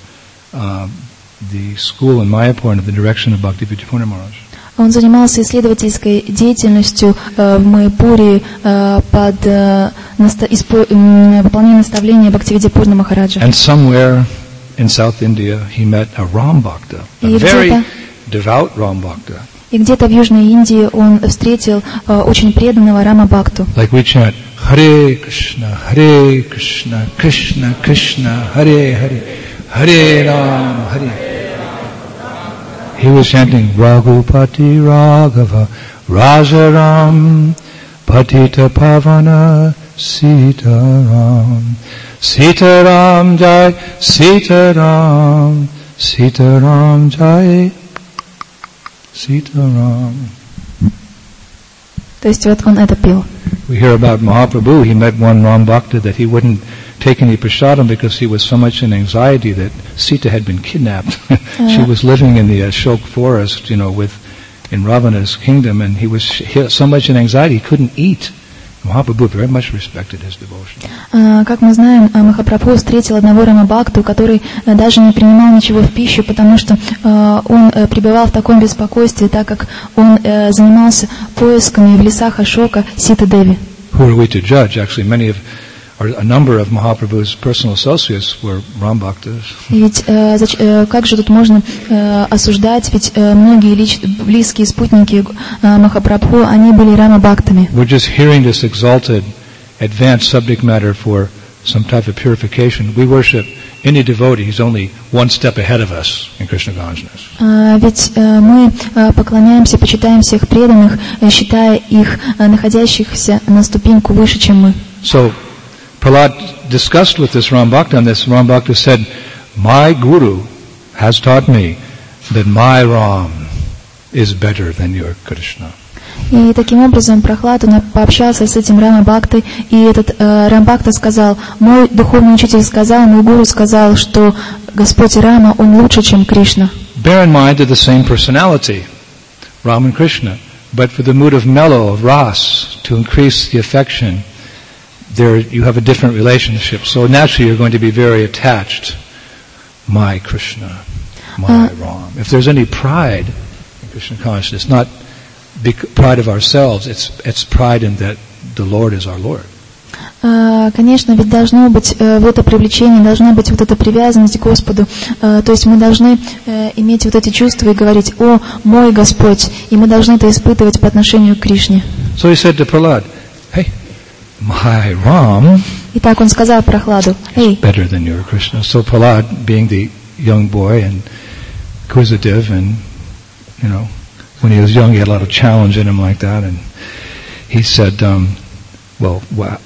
Speaker 1: the school in Mayapur under the direction of Bhaktivedanta Purna Maharaj.
Speaker 2: Он занимался исследовательской деятельностью в Майяпуре под выполнением наставления Бхактивинода Пурна Махараджа.
Speaker 1: And somewhere in South India he met a Ram Bhakta, a very devout Ram Bhakta.
Speaker 2: И где-то в Южной Индии он встретил очень преданного Рама Бхакту.
Speaker 1: Like we chant Hare Krishna, Krishna Krishna, Hare Hare, Hare Ram, Hare. He was chanting Raghupati Raghava, Rajaram, Patita Pavana, Sitaram, Sitaram Jai, Sitaram, Sitaram Jai. Sitaram.
Speaker 2: То есть вот он это пел.
Speaker 1: We hear about Mahaprabhu. He met one Ram Bhakta that he wouldn't take any prasadam because he was so much in anxiety that Sita had been kidnapped. She was living in the Ashok forest, in Ravana's kingdom, and he was so much in anxiety he couldn't eat. Mahaprabhu very much respected his devotion.
Speaker 2: Как мы знаем, Махапрабху встретил одного Рама Бхакту, который даже не принимал ничего в пищу, потому что он пребывал в таком беспокойстве, так как он занимался поисками в лесах Ашока Сита Деви.
Speaker 1: Who are we to judge? Actually, a number of Mahaprabhu's personal associates were Ram Bhaktas.
Speaker 2: Ведь как же тут можно осуждать? Ведь многие близкие спутники Махапрабху, они были Рама Бхактами.
Speaker 1: We're just hearing this exalted, advanced subject matter for some type of purification. We worship any devotee, he's only one step ahead of us in Krishna consciousness.
Speaker 2: Ведь мы поклоняемся, почитаем всех преданных, считая их находящихся на ступеньку выше, чем мы.
Speaker 1: So, Prahlad discussed with this Rambhakta on this. Rambhakta said, my Guru has taught me that my Ram is better than your Krishna.
Speaker 2: И таким образом Прохлад, он пообщался с этим Рамабхактой, и этот Рамбхакта сказал, мой духовный учитель сказал, мой гуру сказал, что Господь Рама, он лучше, чем Кришна.
Speaker 1: Bear in mind they're the same personality, Ram and Krishna, but for the mood of mellow, of ras, to increase the affection, there you have a different relationship. So naturally you're going to be very attached. My Krishna, my Ram. If there's any pride in Krishna consciousness, not pride of ourselves, it's pride in that the Lord is our Lord.
Speaker 2: Конечно, ведь должно быть в это привлечение, должна быть вот эта привязанность к Господу. То есть мы должны иметь вот эти чувства и говорить, о, мой Господь, и мы должны это испытывать по отношению к Кришне.
Speaker 1: So he said to Prahlad, hey, my Ram
Speaker 2: Итак, он сказал Прохладу,
Speaker 1: is better than your Krishna. So Prahlad, being the young boy and inquisitive, and you know, when he was young, he had a lot of challenge in him like that, and he said, well,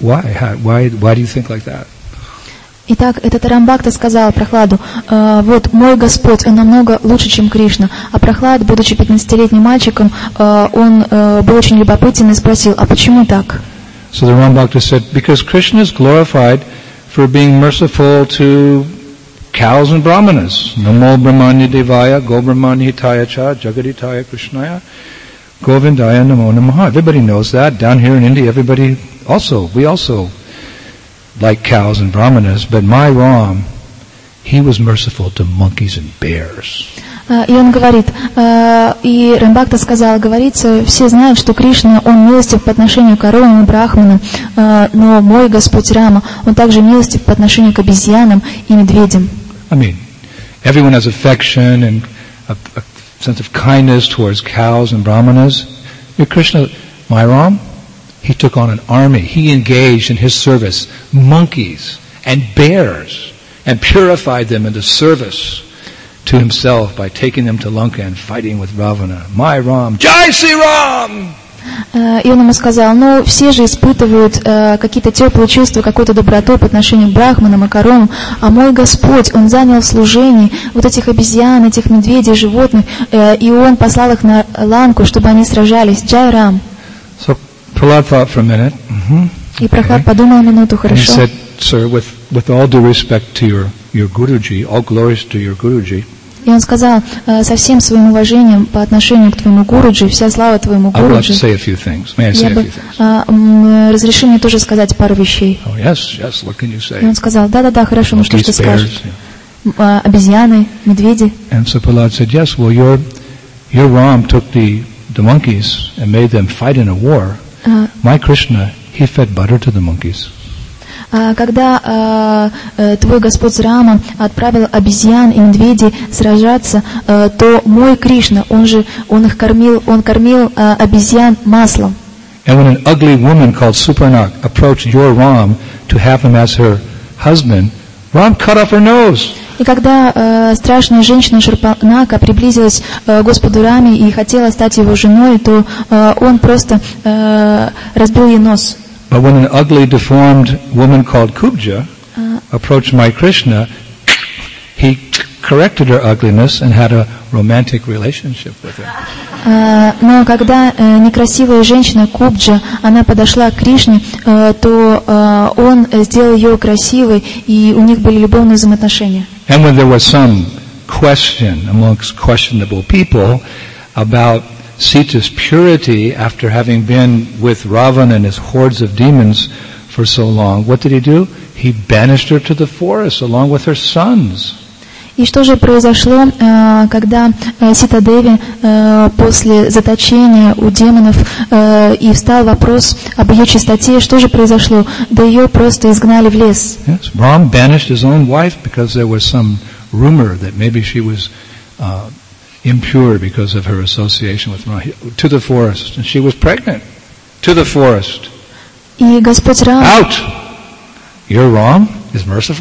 Speaker 1: why do you think like that?
Speaker 2: Итак, этот Рамбхакта сказал Прохладу, вот мой Господь, он намного лучше, чем Кришна. А Прохлад, будучи 15-летним мальчиком, он был очень любопытен и спросил, а почему так?
Speaker 1: So the Rambhakta said, because Krishna is glorified for being merciful to cows and brahmanas. Namo brahmani devaya, go brahmani hitaya cha, jagaditaya krishnaya, govindaya namo namaha. Everybody knows that. Down here in India, we also like cows and brahmanas, but my Ram, he was merciful to monkeys and bears.
Speaker 2: И он говорит, и Рамбхакта сказал, говорится, все знают, что Кришна, он милостив по отношению к коровам и брахманам, но мой Господь Рама, он также милостив по отношению к обезьянам и медведям.
Speaker 1: I mean, everyone has affection and a sense of kindness towards cows and brahmanas. Krishna, my Ram, he took on an army. He engaged in his service monkeys and bears and purified them into service to himself by taking them to Lanka and fighting with Ravana. My Ram, Jai Sri Ram!
Speaker 2: И он ему сказал, ну, все же испытывают какие-то теплые чувства, какую-то доброту по отношению к брахманам и коровам, а мой Господь, он занял в служении вот этих обезьян, этих медведей, животных, и он послал их на Ланку, чтобы они сражались. Джай Рам.
Speaker 1: So Prahlad thought for a minute.
Speaker 2: И Прохлад подумал минуту, хорошо.
Speaker 1: And he said, sir, with all due respect to your Guruji, all glories to your Guruji,
Speaker 2: и он сказал, со всем своим уважением по отношению к твоему Гуруджи, вся слава твоему Гуруджи, разреши мне тоже сказать пару вещей. И он сказал, да, хорошо, ну что ж ты скажешь? Обезьяны, медведи.
Speaker 1: And so Prahlad said, yes, well, your Ram took the monkeys and made them fight in a war. My Krishna, he fed butter to the monkeys.
Speaker 2: Когда твой Господь Рама отправил обезьян и медведей сражаться, то мой Кришна, он кормил обезьян маслом.
Speaker 1: And when an ugly woman called Suparnak approached your Ram to have him as her husband, Ram cut off her nose.
Speaker 2: И когда страшная женщина Шурпанака приблизилась к Господу Раме и хотела стать его женой, то он просто разбил ей нос.
Speaker 1: But when an ugly, deformed woman called Kubja approached my Krishna, he corrected her ugliness and had a romantic relationship with her.
Speaker 2: Но когда некрасивая женщина Кубджа, она подошла к Кришне, то он сделал ее красивой, и у них были любовные взаимоотношения.
Speaker 1: And when there was some question amongst questionable people about Sita's purity after having been with Ravana and his hordes of demons for so long, what did he do? He banished her to the forest along with her sons.
Speaker 2: И что же произошло, когда Сита Деви после заточения у демонов и встал вопрос об ее чистоте, что же произошло? Да ее просто изгнали в лес.
Speaker 1: Yes, Ram banished his own wife because there was some rumor that maybe she was impure because of her association with Ram, to the forest, and she was pregnant. To the forest.
Speaker 2: И Господь Рам.
Speaker 1: Out. Your Ram is merciful.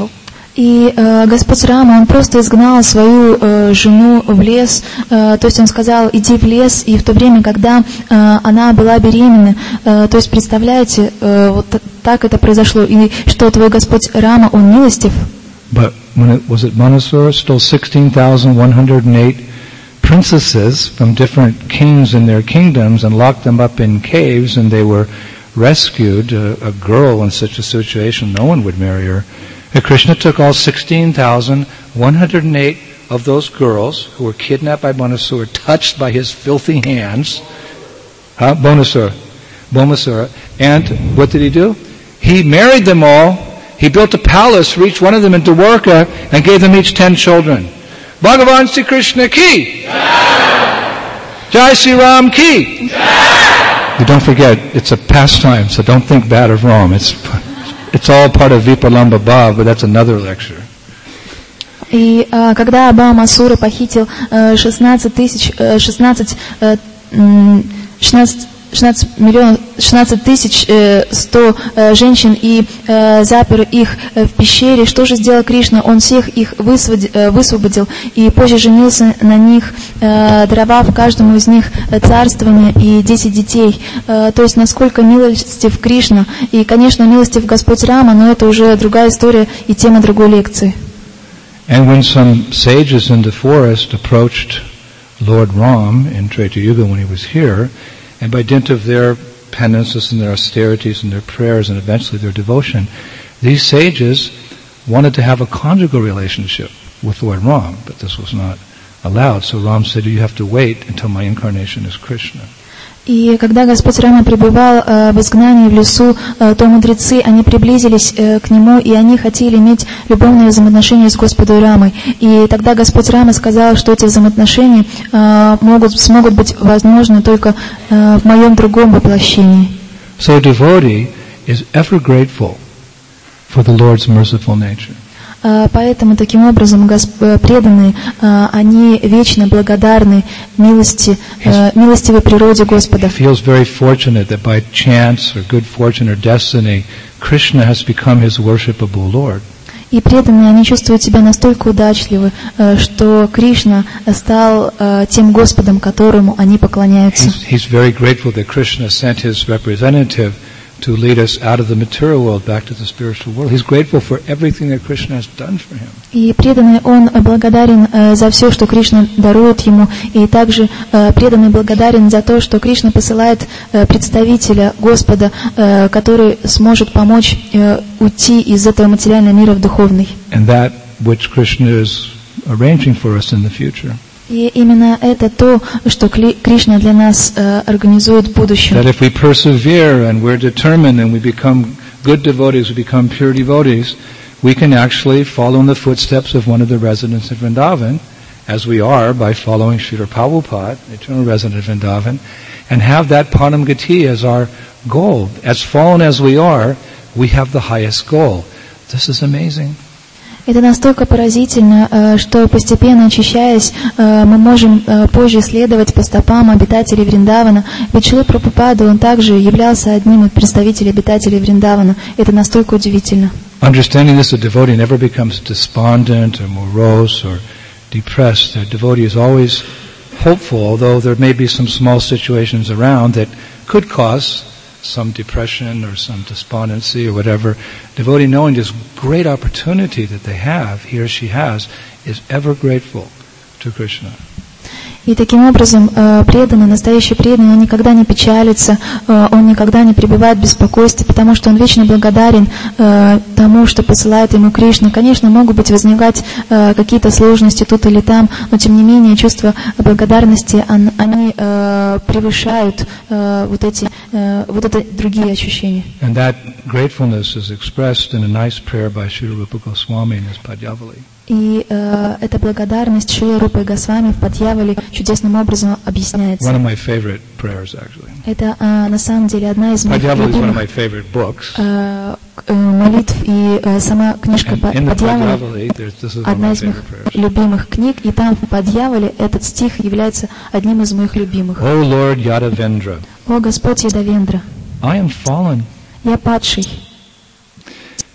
Speaker 2: И Господь Рама, он просто изгнал свою жену в лес, то есть он сказал, иди в лес, и в то время, когда она была беременна, то есть представляете, вот так это произошло, и что твой Господь Рама, он милостив.
Speaker 1: But when it was at Manasur, stole 16,108 princesses from different kings in their kingdoms and locked them up in caves, and they were rescued. A girl in such a situation, no one would marry her. And Krishna took all 16,108 of those girls who were kidnapped by Manasur, touched by his filthy hands, Bonasura, and what did he do? He married them all. He built a palace for each one of them in Dwarka and gave them each 10 children. Bhagavan Sri Krishna ki! Jai Sri Ram ki! You don't forget, it's a pastime, so don't think bad of Ram. It's all part of Vipalamba Bhav, but that's another lecture.
Speaker 2: И когда Абха-Масура похитил 16 100 женщин и запер их в пещере, что же сделал Кришна? Он всех их высвободил и позже женился на них, даровав каждому из них царствование и 10 детей. То есть насколько милостив Кришна. И, конечно, милостив Господь Рама, но это уже другая история и тема другой лекции.
Speaker 1: And when some sages in the forest approached Lord Ram in Treta Yuga when he was here, and by dint of their penances and their austerities and their prayers and eventually their devotion, these sages wanted to have a conjugal relationship with Lord Ram, but this was not allowed. So Ram said, you have to wait until my incarnation is Krishna.
Speaker 2: И когда Господь Рама пребывал в изгнании в лесу, то мудрецы, они приблизились к нему, и они хотели иметь любовные взаимоотношения с Господом Рамой. И тогда Господь Рама сказал, что эти взаимоотношения смогут быть возможны только в моем другом воплощении.
Speaker 1: So a devotee is ever grateful for the Lord's merciful nature.
Speaker 2: Поэтому, таким образом, преданные, они вечно благодарны милостивой природе Господа.
Speaker 1: He feels very fortunate that by chance or good fortune or destiny, Krishna has become his worshipable Lord.
Speaker 2: И преданные, они чувствуют себя настолько удачливы, что Кришна стал тем Господом, которому они поклоняются.
Speaker 1: He's very grateful that Krishna sent his representative to lead us out of the material world back to the spiritual world. He's grateful for everything that Krishna has done for him.
Speaker 2: И преданный, он благодарен за все, что Кришна дарует ему, и также преданный благодарен за то, что Кришна посылает представителя Господа, который сможет помочь уйти из этого материального мира в духовный.
Speaker 1: And that which Krishna is arranging for us in the future.
Speaker 2: И именно это то, что Кришна для нас организует в будущем.
Speaker 1: That if we persevere and we're determined and we become good devotees, we become pure devotees, we can actually follow in the footsteps of one of the residents of Vrindavan, as we are by following Srila Prabhupada, eternal resident of Vrindavan, and have that Padam Gati as our goal. As fallen as we are, we have the highest goal. This is amazing.
Speaker 2: Это настолько поразительно, что постепенно очищаясь, мы можем позже следовать по стопам обитателей Вриндавана. Ведь Шрила Прабхупада, он также являлся одним из представителей обитателей Вриндавана. Это настолько удивительно.
Speaker 1: Understanding this, a devotee never becomes despondent or morose or depressed. The devotee is always hopeful, although there may be some small situations around that could cause some depression or some despondency or whatever. Devotee, knowing this great opportunity that they have, he or she has, is ever grateful to Krishna.
Speaker 2: И таким образом преданный, настоящий преданный, он никогда не печалится, он никогда не пребывает в беспокойстве, потому что он вечно благодарен тому, что посылает ему Кришна. Конечно, могут возникать какие-то сложности тут или там, но тем не менее чувство благодарности, они превышают вот эти другие ощущения.
Speaker 1: And that gratefulness is expressed in a nice prayer by Srila Rupa Goswami in his Padyavali.
Speaker 2: И эта благодарность Шрилы Рупы Госвами в Падьявали чудесным образом объясняется.
Speaker 1: One of my favorite prayers, actually.
Speaker 2: Это на самом деле одна из моих любимых молитв, и сама книжка Падьявали одна из моих любимых книг, и там в Падьявале этот стих является одним из моих любимых.
Speaker 1: O Lord Yadavendra,
Speaker 2: О Господь Ядавендра,
Speaker 1: I am fallen.
Speaker 2: Я падший.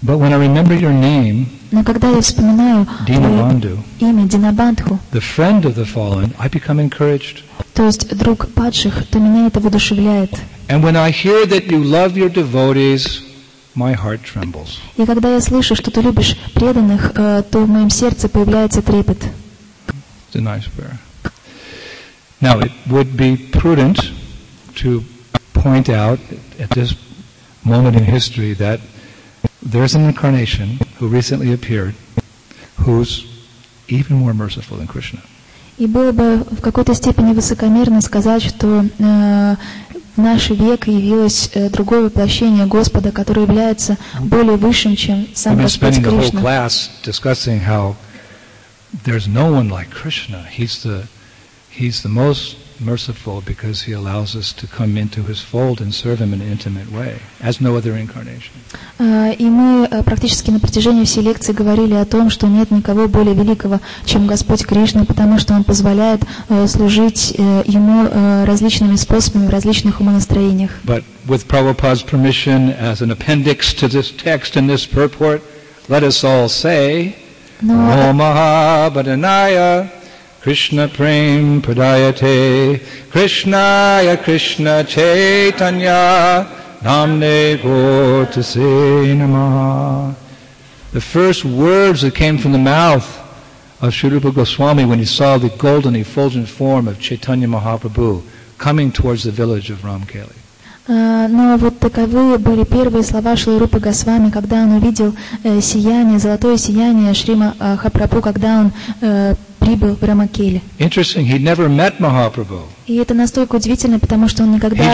Speaker 1: But when I remember your name,
Speaker 2: Но когда я вспоминаю
Speaker 1: Dinabandhu,
Speaker 2: имя Динабандху,
Speaker 1: the friend of the fallen, I become encouraged.
Speaker 2: то есть друг падших, то меня это воодушевляет.
Speaker 1: And when I hear that you love your devotees, my heart trembles.
Speaker 2: И когда я слышу, что ты любишь преданных, то в моем сердце появляется трепет.
Speaker 1: It's a nice prayer. Now, it would be prudent to point out at this moment in history that there's an incarnation who recently appeared who's even more merciful than Krishna.
Speaker 2: И было бы в какой-то степени высокомерно сказать, что в наш век явилось другое воплощение Господа, которое является более высшим, чем сам Господь Кришна.
Speaker 1: We've been spending the whole class discussing how there's no one like Krishna. He's the most merciful because he allows us to come into his fold and serve him in an intimate way, as no other incarnation.
Speaker 2: И мы практически на протяжении всей лекции говорили о том, что нет никого более великого, чем Господь Кришна, потому что Он позволяет служить Ему различными способами в различных умонастроениях.
Speaker 1: But with Prabhupada's permission, as an appendix to this text and this purport, let us all say, Namo Mahabhadanaya Krishna Prem Pradayate Krishnaya Krishna Chaitanya Namne Gotase Namaha. The first words that came from the mouth of Sri Rupa Goswami when he saw the golden effulgent form of Chaitanya Mahaprabhu coming towards the village of Ramkeli.
Speaker 2: Но вот таковы были первые слова Шри Рупы Госвами, когда он увидел сияние, золотое сияние Шри Махапрабху, когда он прибыл в Рамакели.
Speaker 1: Interesting, he'd never met Mahaprabhu.
Speaker 2: И это настолько удивительно, потому что он никогда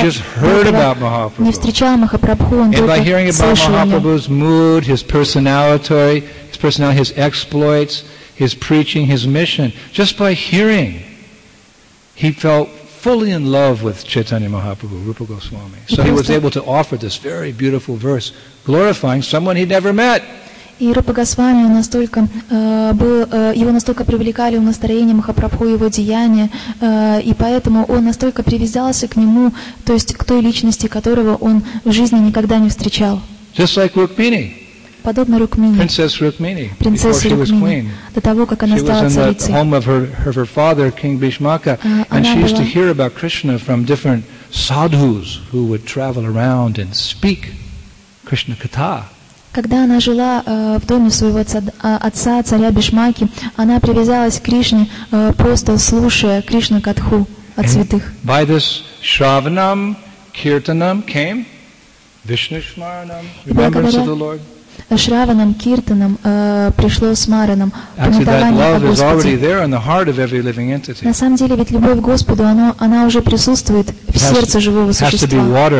Speaker 2: не встречал Махапрабху, он только слышал о нем.
Speaker 1: Mahaprabhu's mood, his personality, his exploits, his preaching, his mission, just by hearing, he felt fully in love with Chaitanya Mahaprabhu, Rupa Goswami. So he was able to offer this very beautiful verse, glorifying someone he'd never met.
Speaker 2: И Рупа Госвами его настолько привлекали в настроении Махапрабху, его деяния, и поэтому он настолько привязался к нему, то есть к той личности, которого он в жизни никогда не встречал.
Speaker 1: Just like Rukmini.
Speaker 2: Подобно Рукмини,
Speaker 1: принцессе Рукмини,
Speaker 2: до того, как она стала царицей.
Speaker 1: She was in the home of her father, King Bhishmaka, and she used to hear about Krishna from different sadhus who would travel around and speak Krishna Katha.
Speaker 2: Когда она жила в доме своего отца, царя Бишмаки, она привязалась к Кришне, просто слушая Кришна Катху от святых.
Speaker 1: By this Shravanam, Kirtanam came Vishnu Smaranam, remembrance of the Lord.
Speaker 2: Шраванам, Киртанам пришло Смараном, памятование о Господе. На самом деле, ведь любовь к Господу, она уже присутствует в сердце живого существа.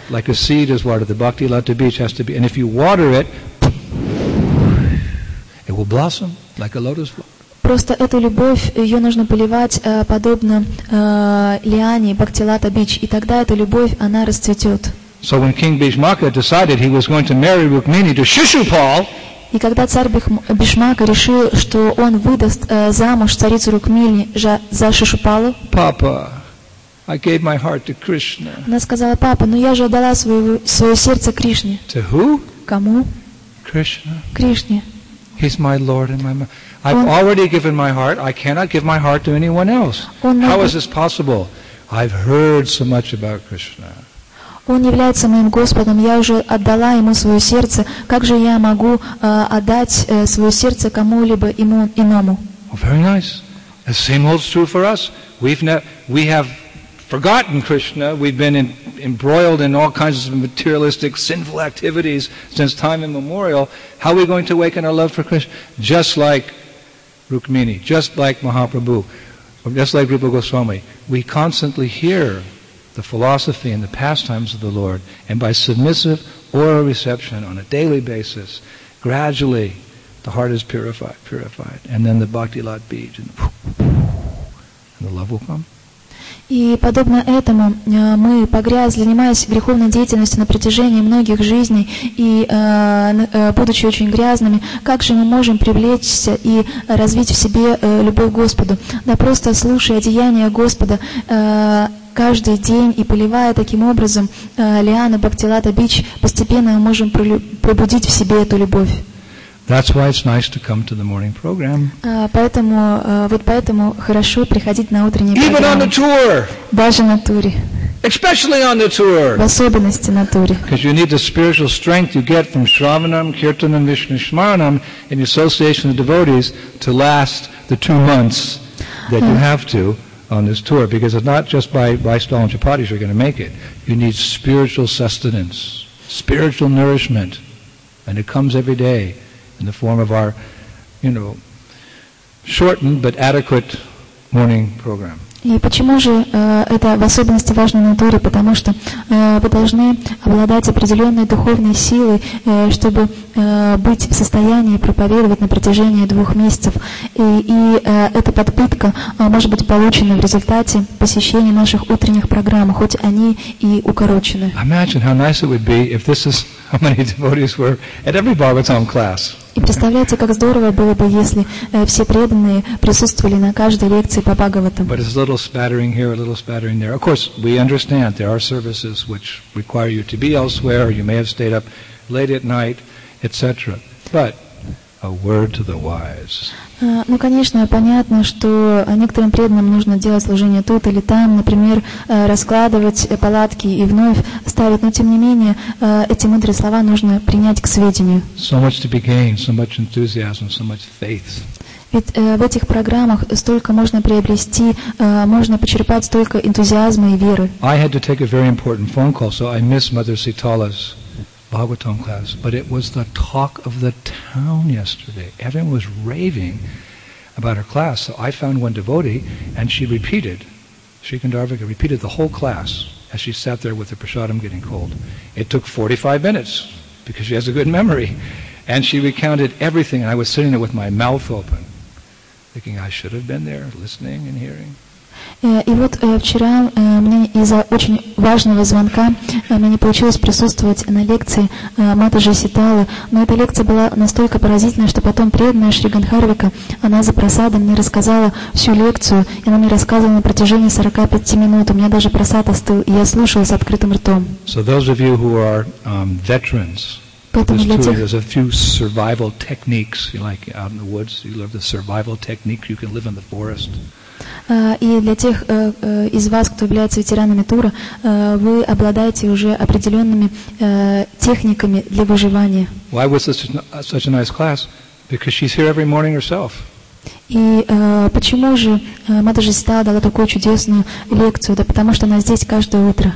Speaker 2: Просто эту любовь, ее нужно поливать подобно лиане Бхактилата Бич, и тогда эта любовь, она расцветет.
Speaker 1: So when King Bhishmaka decided he was going to marry Rukmini to Shishupal,
Speaker 2: и когда царь Бишмака решил, что он выдаст замуж царицу Рукмини за Шишупалу,
Speaker 1: Papa, I gave my heart to Krishna.
Speaker 2: Она сказала: папа, но я же отдала свое сердце Кришне.
Speaker 1: To who?
Speaker 2: Кому?
Speaker 1: Krishna.
Speaker 2: Кришне.
Speaker 1: He's my Lord and my. I've already given my heart. I cannot give my heart to anyone else. How is this possible? I've heard so much about Krishna.
Speaker 2: Он является моим Господом, я уже отдала Ему свое сердце. Как же я могу отдать свое сердце кому-либо иному?
Speaker 1: Oh, very nice. The same holds true for us. We have forgotten Krishna. We've been embroiled in all kinds of materialistic, sinful activities since time immemorial. How are we going to awaken our love for Krishna? Just like Rukmini, just like Mahaprabhu, just like Rupa Goswami. We constantly hear the philosophy and the pastimes of the Lord, and by submissive oral reception on a daily basis, gradually the heart is purified, and then the bhakti lat beads, and the love will come.
Speaker 2: И подобно этому мы погрязли, занимаясь греховной деятельностью на протяжении многих жизней и будучи очень грязными, как же мы можем привлечься и развить в себе любовь к Господу? Да просто слушая деяния Господа, каждый день и поливая таким образом лианы Бхактилата Бич, постепенно мы можем пробудить в себе эту любовь.
Speaker 1: That's why it's nice to come to the morning program.
Speaker 2: Поэтому хорошо приходить на утренние
Speaker 1: Even on the
Speaker 2: программы.
Speaker 1: tour.
Speaker 2: Даже на туре.
Speaker 1: Especially on the tour.
Speaker 2: В особенности на туре.
Speaker 1: Because you need the spiritual strength you get from Shravanam, Kirtanam, Vishnu Smaranam in the association of devotees to last the 2 months that you have to on this tour. Because it's not just by Vaishnava and Chapatis you're going to make it. You need spiritual sustenance, spiritual nourishment. And it comes every day in the form of our, shortened but adequate morning program.
Speaker 2: И почему же это в особенности важно на туре? Потому что вы должны обладать определенной духовной силой, чтобы быть в состоянии проповедовать на протяжении 2 месяцев. И эта подпитка может быть получена в результате посещения наших утренних программ, хоть они и укорочены.
Speaker 1: Imagine how nice it would be if this is how many devotees were at every Bhagavatam class.
Speaker 2: И представляете, как здорово было бы, если все преданные присутствовали на каждой лекции по Бхагаватам.
Speaker 1: But it's a little spattering here, a little spattering there. Of course, we understand there are services which require you to be elsewhere, or you may have stayed up late at night, etc. But a word to the wise.
Speaker 2: Конечно, понятно, что некоторым преданным нужно делать служение тут или там, например, раскладывать палатки и вновь ставить, но тем не менее эти мудрые слова нужно принять к сведению.
Speaker 1: So much to be gained, so much enthusiasm, so much faith.
Speaker 2: Ведь в этих программах столько можно приобрести, можно почерпать столько энтузиазма и веры.
Speaker 1: I had to take a very important phone call, so I missed Mother Sitala's Bhagavatam class, but it was the talk of the town yesterday. Everyone was raving about her class, so I found one devotee, and she repeated, Sri Kandarvika repeated the whole class as she sat there with the prasadam getting cold. It took 45 minutes, because she has a good memory, and she recounted everything, and I was sitting there with my mouth open, thinking I should have been there, listening and hearing.
Speaker 2: И вот вчера мне из-за очень важного звонка мне не получилось присутствовать на лекции Матаджи Ситалы, но эта лекция была настолько поразительная, что потом преданная Шри Гандхарвика, она за прасадом мне рассказала всю лекцию, и она мне рассказывала на протяжении 45 минут, у меня даже прасад остыл, и я слушала с открытым ртом.
Speaker 1: So those of you who are veterans, there's a few survival techniques, like out in the woods, you learn the survival technique, you can live in the forest.
Speaker 2: И для тех из вас, кто является ветеранами тура, вы обладаете уже определенными техниками для выживания.
Speaker 1: Why was this such a nice class? Because she's here every morning herself.
Speaker 2: И почему же Матаджи Ситала дала такую чудесную лекцию? Да потому что она здесь каждое утро.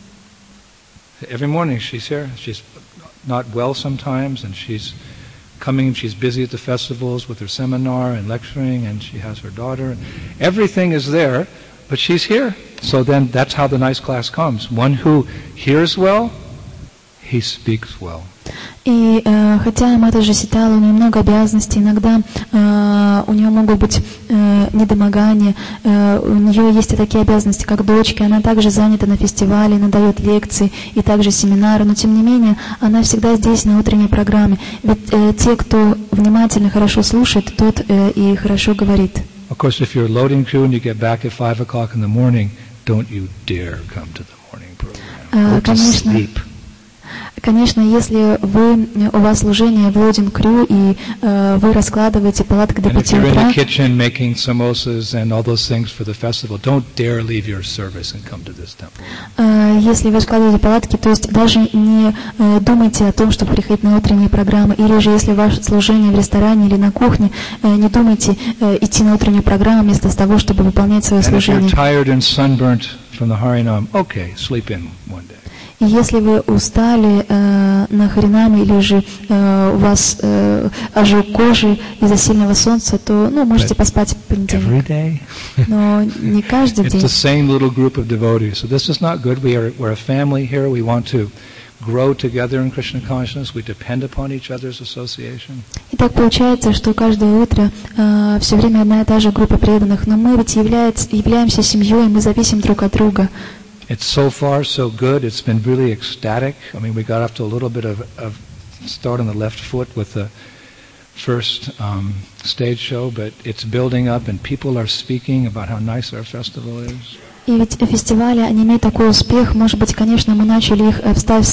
Speaker 1: Every morning she's here. She's not well sometimes, and she's coming, she's busy at the festivals with her seminar and lecturing, and she has her daughter. And everything is there, but she's here. So then that's how the nice class comes. One who hears well, he speaks well.
Speaker 2: И хотя Матаджи Ситала, у нее много обязанностей, иногда у нее могут быть недомогания, у нее есть и такие обязанности, как дочки, она также занята на фестивале, она дает лекции и также семинары, но тем не менее она всегда здесь на утренней программе. Ведь те, кто внимательно, хорошо слушает, тот и хорошо говорит.
Speaker 1: Of course, if you're loading crew and you get back at 5 o'clock in the morning, don't you dare come to the morning program. Go to sleep.
Speaker 2: Конечно, если у вас служение в лодинг-крю, и вы раскладываете палатки до 5 утра, если вы раскладываете палатки, то есть даже не думайте о том, чтобы приходить на утренние программы, или же если ваше служение в ресторане или на кухне, не думайте идти на утреннюю программу вместо того, чтобы выполнять свое служение. И если вы устали на харинаме или же у вас ожог кожи из-за сильного солнца, то можете поспать в понедельник. Но не каждый день. И так получается, что каждое утро все время одна и та же группа преданных, но мы ведь являемся семьей, мы зависим друг от друга.
Speaker 1: It's so far so good. It's been really ecstatic. I mean, we got off to a little bit of start on the left foot with the first stage show, but it's building up, and people are speaking about how nice our festival is.
Speaker 2: И ведь фестивали, они имеют такой успех. Может быть, конечно, мы начали их, встав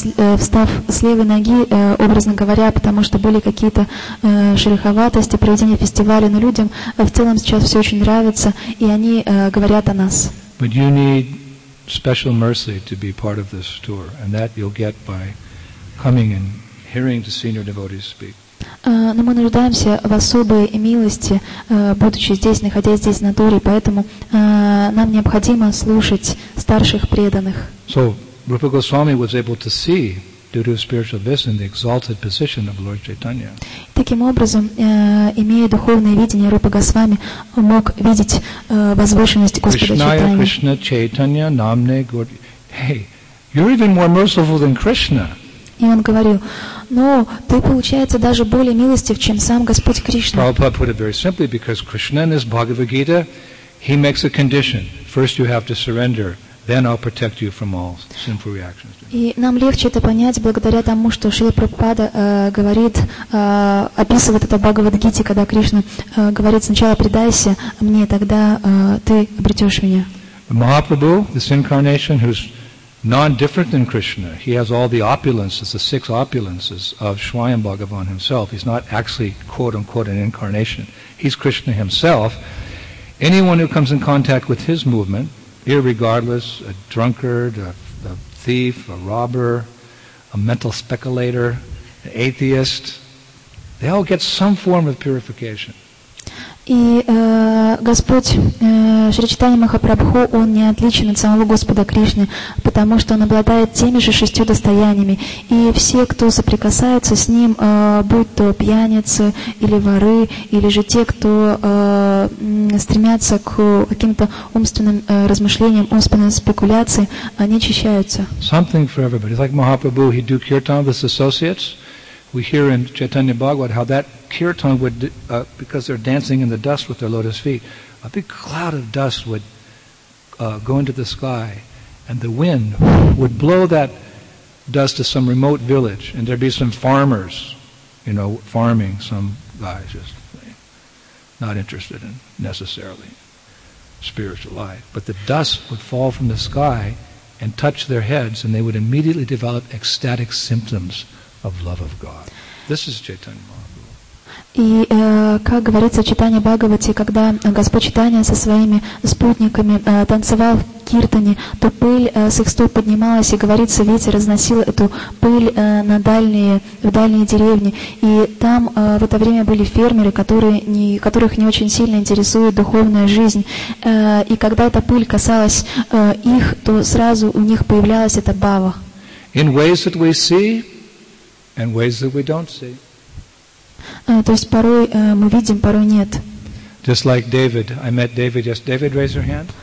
Speaker 2: с левой ноги, образно говоря, потому что были какие-то шероховатости проведения фестиваля, но людям в целом сейчас все очень нравится, и они говорят о нас.
Speaker 1: But you need special mercy to be part of this tour, and that you'll get by coming and hearing the senior devotees speak.
Speaker 2: Но мы нуждаемся в особой милости, будучи здесь, находясь здесь на туре, поэтому нам необходимо слушать старших преданных.
Speaker 1: So Rupa Goswami was able to see, due to his spiritual vision, the exalted position of Lord Chaitanya.
Speaker 2: Таким образом, имея духовное видение, Рупа Госвами мог видеть возвышенность Господа Чайтаньи.
Speaker 1: Krishna Chaitanya namne Gaur. Hey, you're even more merciful than Krishna.
Speaker 2: И он говорил, ну, ты, получается, даже более милостив, чем сам Господь Кришна.
Speaker 1: Prabhupada put it very simply, because Krishna in his Bhagavad Gita, he makes a condition. First you have to surrender, then I'll protect you from all sinful reactions.
Speaker 2: И нам легче это понять благодаря тому, что Шрила Прабхупада говорит, описывает это в Бхагавад-гите, когда Кришна говорит, сначала предайся мне, тогда ты обретешь меня.
Speaker 1: Mahaprabhu, this incarnation, who's non-different than Krishna. He has all the opulences, the 6 opulences of Swayam Bhagavan himself. He's not actually, quote-unquote, an incarnation. He's Krishna himself. Anyone who comes in contact with his movement, irregardless, a drunkard, a thief, a robber, a mental speculator, an atheist, they all get some form of purification.
Speaker 2: И Господь Шри Чайтанья Махапрабху, он не отличен от самого Господа Кришны, потому что он обладает теми же 6 достояниями. И все, кто соприкасаются с ним, будь то пьяницы или воры, или же те, кто стремятся к каким-то умственным размышлениям, умственным спекуляциям, они очищаются.
Speaker 1: Something for everybody. It's like Mahaprabhu, he'd do kirtan with his associates. We hear in Chaitanya Bhagavad how that kirtan would, because they're dancing in the dust with their lotus feet, a big cloud of dust would go into the sky, and the wind would blow that dust to some remote village, and there'd be some farmers, farming, some guys just not interested in necessarily spiritual life. But the dust would fall from the sky and touch their heads, and they would immediately develop ecstatic symptoms of love of God. This is Chaitanya Mahaprabhu.
Speaker 2: И, как говорится в Чайтанья Бхагавате, когда Господь Чайтанья со своими спутниками танцевал в киртане, то пыль с их стоп поднималась, и, говорится, ветер разносил эту пыль в дальние деревни. И там в это время были фермеры, которых не очень сильно интересует духовная жизнь. И когда эта пыль касалась их, то сразу у них появлялась эта бхава.
Speaker 1: In ways that we see, and ways that we don't see.
Speaker 2: То есть порой мы видим, порой нет.
Speaker 1: Just like David. I met David yesterday. David, raise your hand.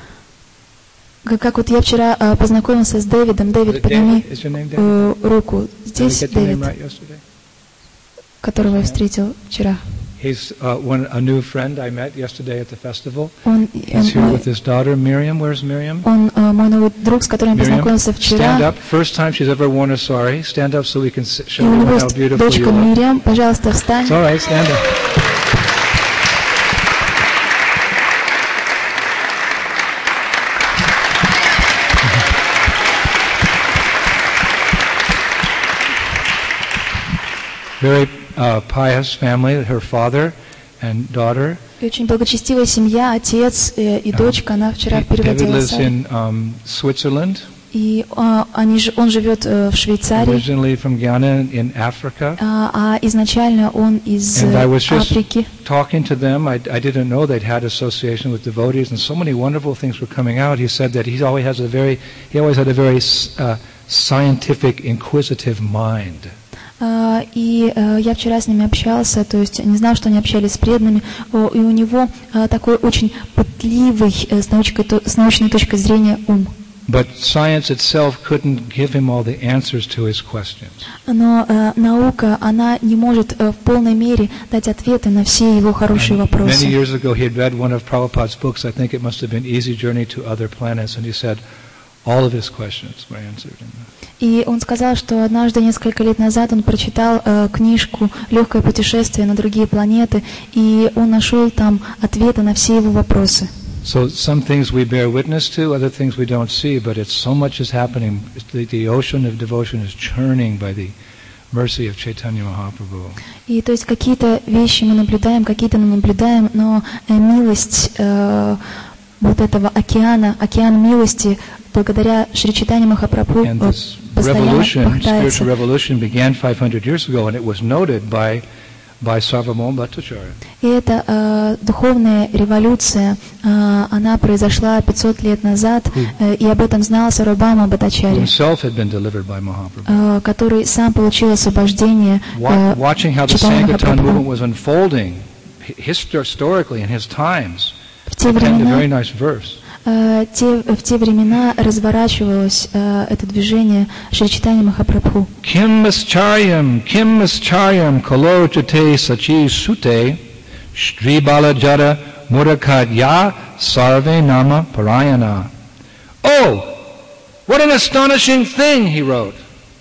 Speaker 2: Как вот я вчера познакомился с Дэвидом. Дэвид, подними руку. Здесь Дэвид, которого я встретил вчера.
Speaker 1: He's a new friend I met yesterday at the festival. He's here with his daughter Miriam. Where's Miriam?
Speaker 2: Он мой новый друг, с которым я познакомился вчера.
Speaker 1: Stand up. First time she's ever worn a sari. Stand up so we can show
Speaker 2: you
Speaker 1: how beautiful you look.
Speaker 2: Дочка Мириам, пожалуйста, встань.
Speaker 1: It's all right. Stand up. Very pious family, her father and daughter.
Speaker 2: И очень благочестивая семья, отец и дочка. Она вчера переводила
Speaker 1: David lives in Switzerland.
Speaker 2: И он живет в Швейцарии.
Speaker 1: Originally from Guyana in Africa.
Speaker 2: А изначально он из
Speaker 1: And I was just
Speaker 2: Африки.
Speaker 1: talking to them. I didn't know they'd had association with devotees, and so many wonderful things were coming out. He said that he always had a very scientific, inquisitive mind.
Speaker 2: И я вчера с ними общался, то есть не знал, что они общались с преданными, и у него такой очень пытливый с научной точки зрения ум.
Speaker 1: But science itself couldn't give him all the answers to his questions.
Speaker 2: Но наука, она не может в полной мере дать ответы на все его хорошие вопросы.
Speaker 1: Many years ago he had read one of Prabhupada's books. I think it must have been Easy Journey to Other Planets, and he said all of his questions were answered in that.
Speaker 2: И он сказал, что однажды, несколько лет назад, он прочитал книжку «Легкое путешествие на другие планеты», и он нашел там ответы на все его вопросы.
Speaker 1: So some things we bear witness to, other things we don't see, but it's so much is happening. The ocean of devotion is churning by the mercy of Chaitanya Mahaprabhu.
Speaker 2: И то есть какие-то вещи мы наблюдаем, какие-то мы наблюдаем, но милость вот этого океан милости, благодаря Шри Чайтанье Махапрабху, постоянно пахтается.
Speaker 1: Spiritual revolution began 500 years ago, and it was noted by Sarvabhauma Bhattacharya.
Speaker 2: И эта духовная революция, она произошла 500 лет назад, и об этом знал Сарвабхаума Бхаттачарья, который сам получил освобождение Чайтаньи Махапрабху. В те времена разворачивалось это движение Шри Чайтаньи Махапрабху.
Speaker 1: Kim Mascharyan Kalo Chate Sachi Sute Shri Balajara Murakadya Sarve Nama Parayana. Oh, what an astonishing thing, he wrote.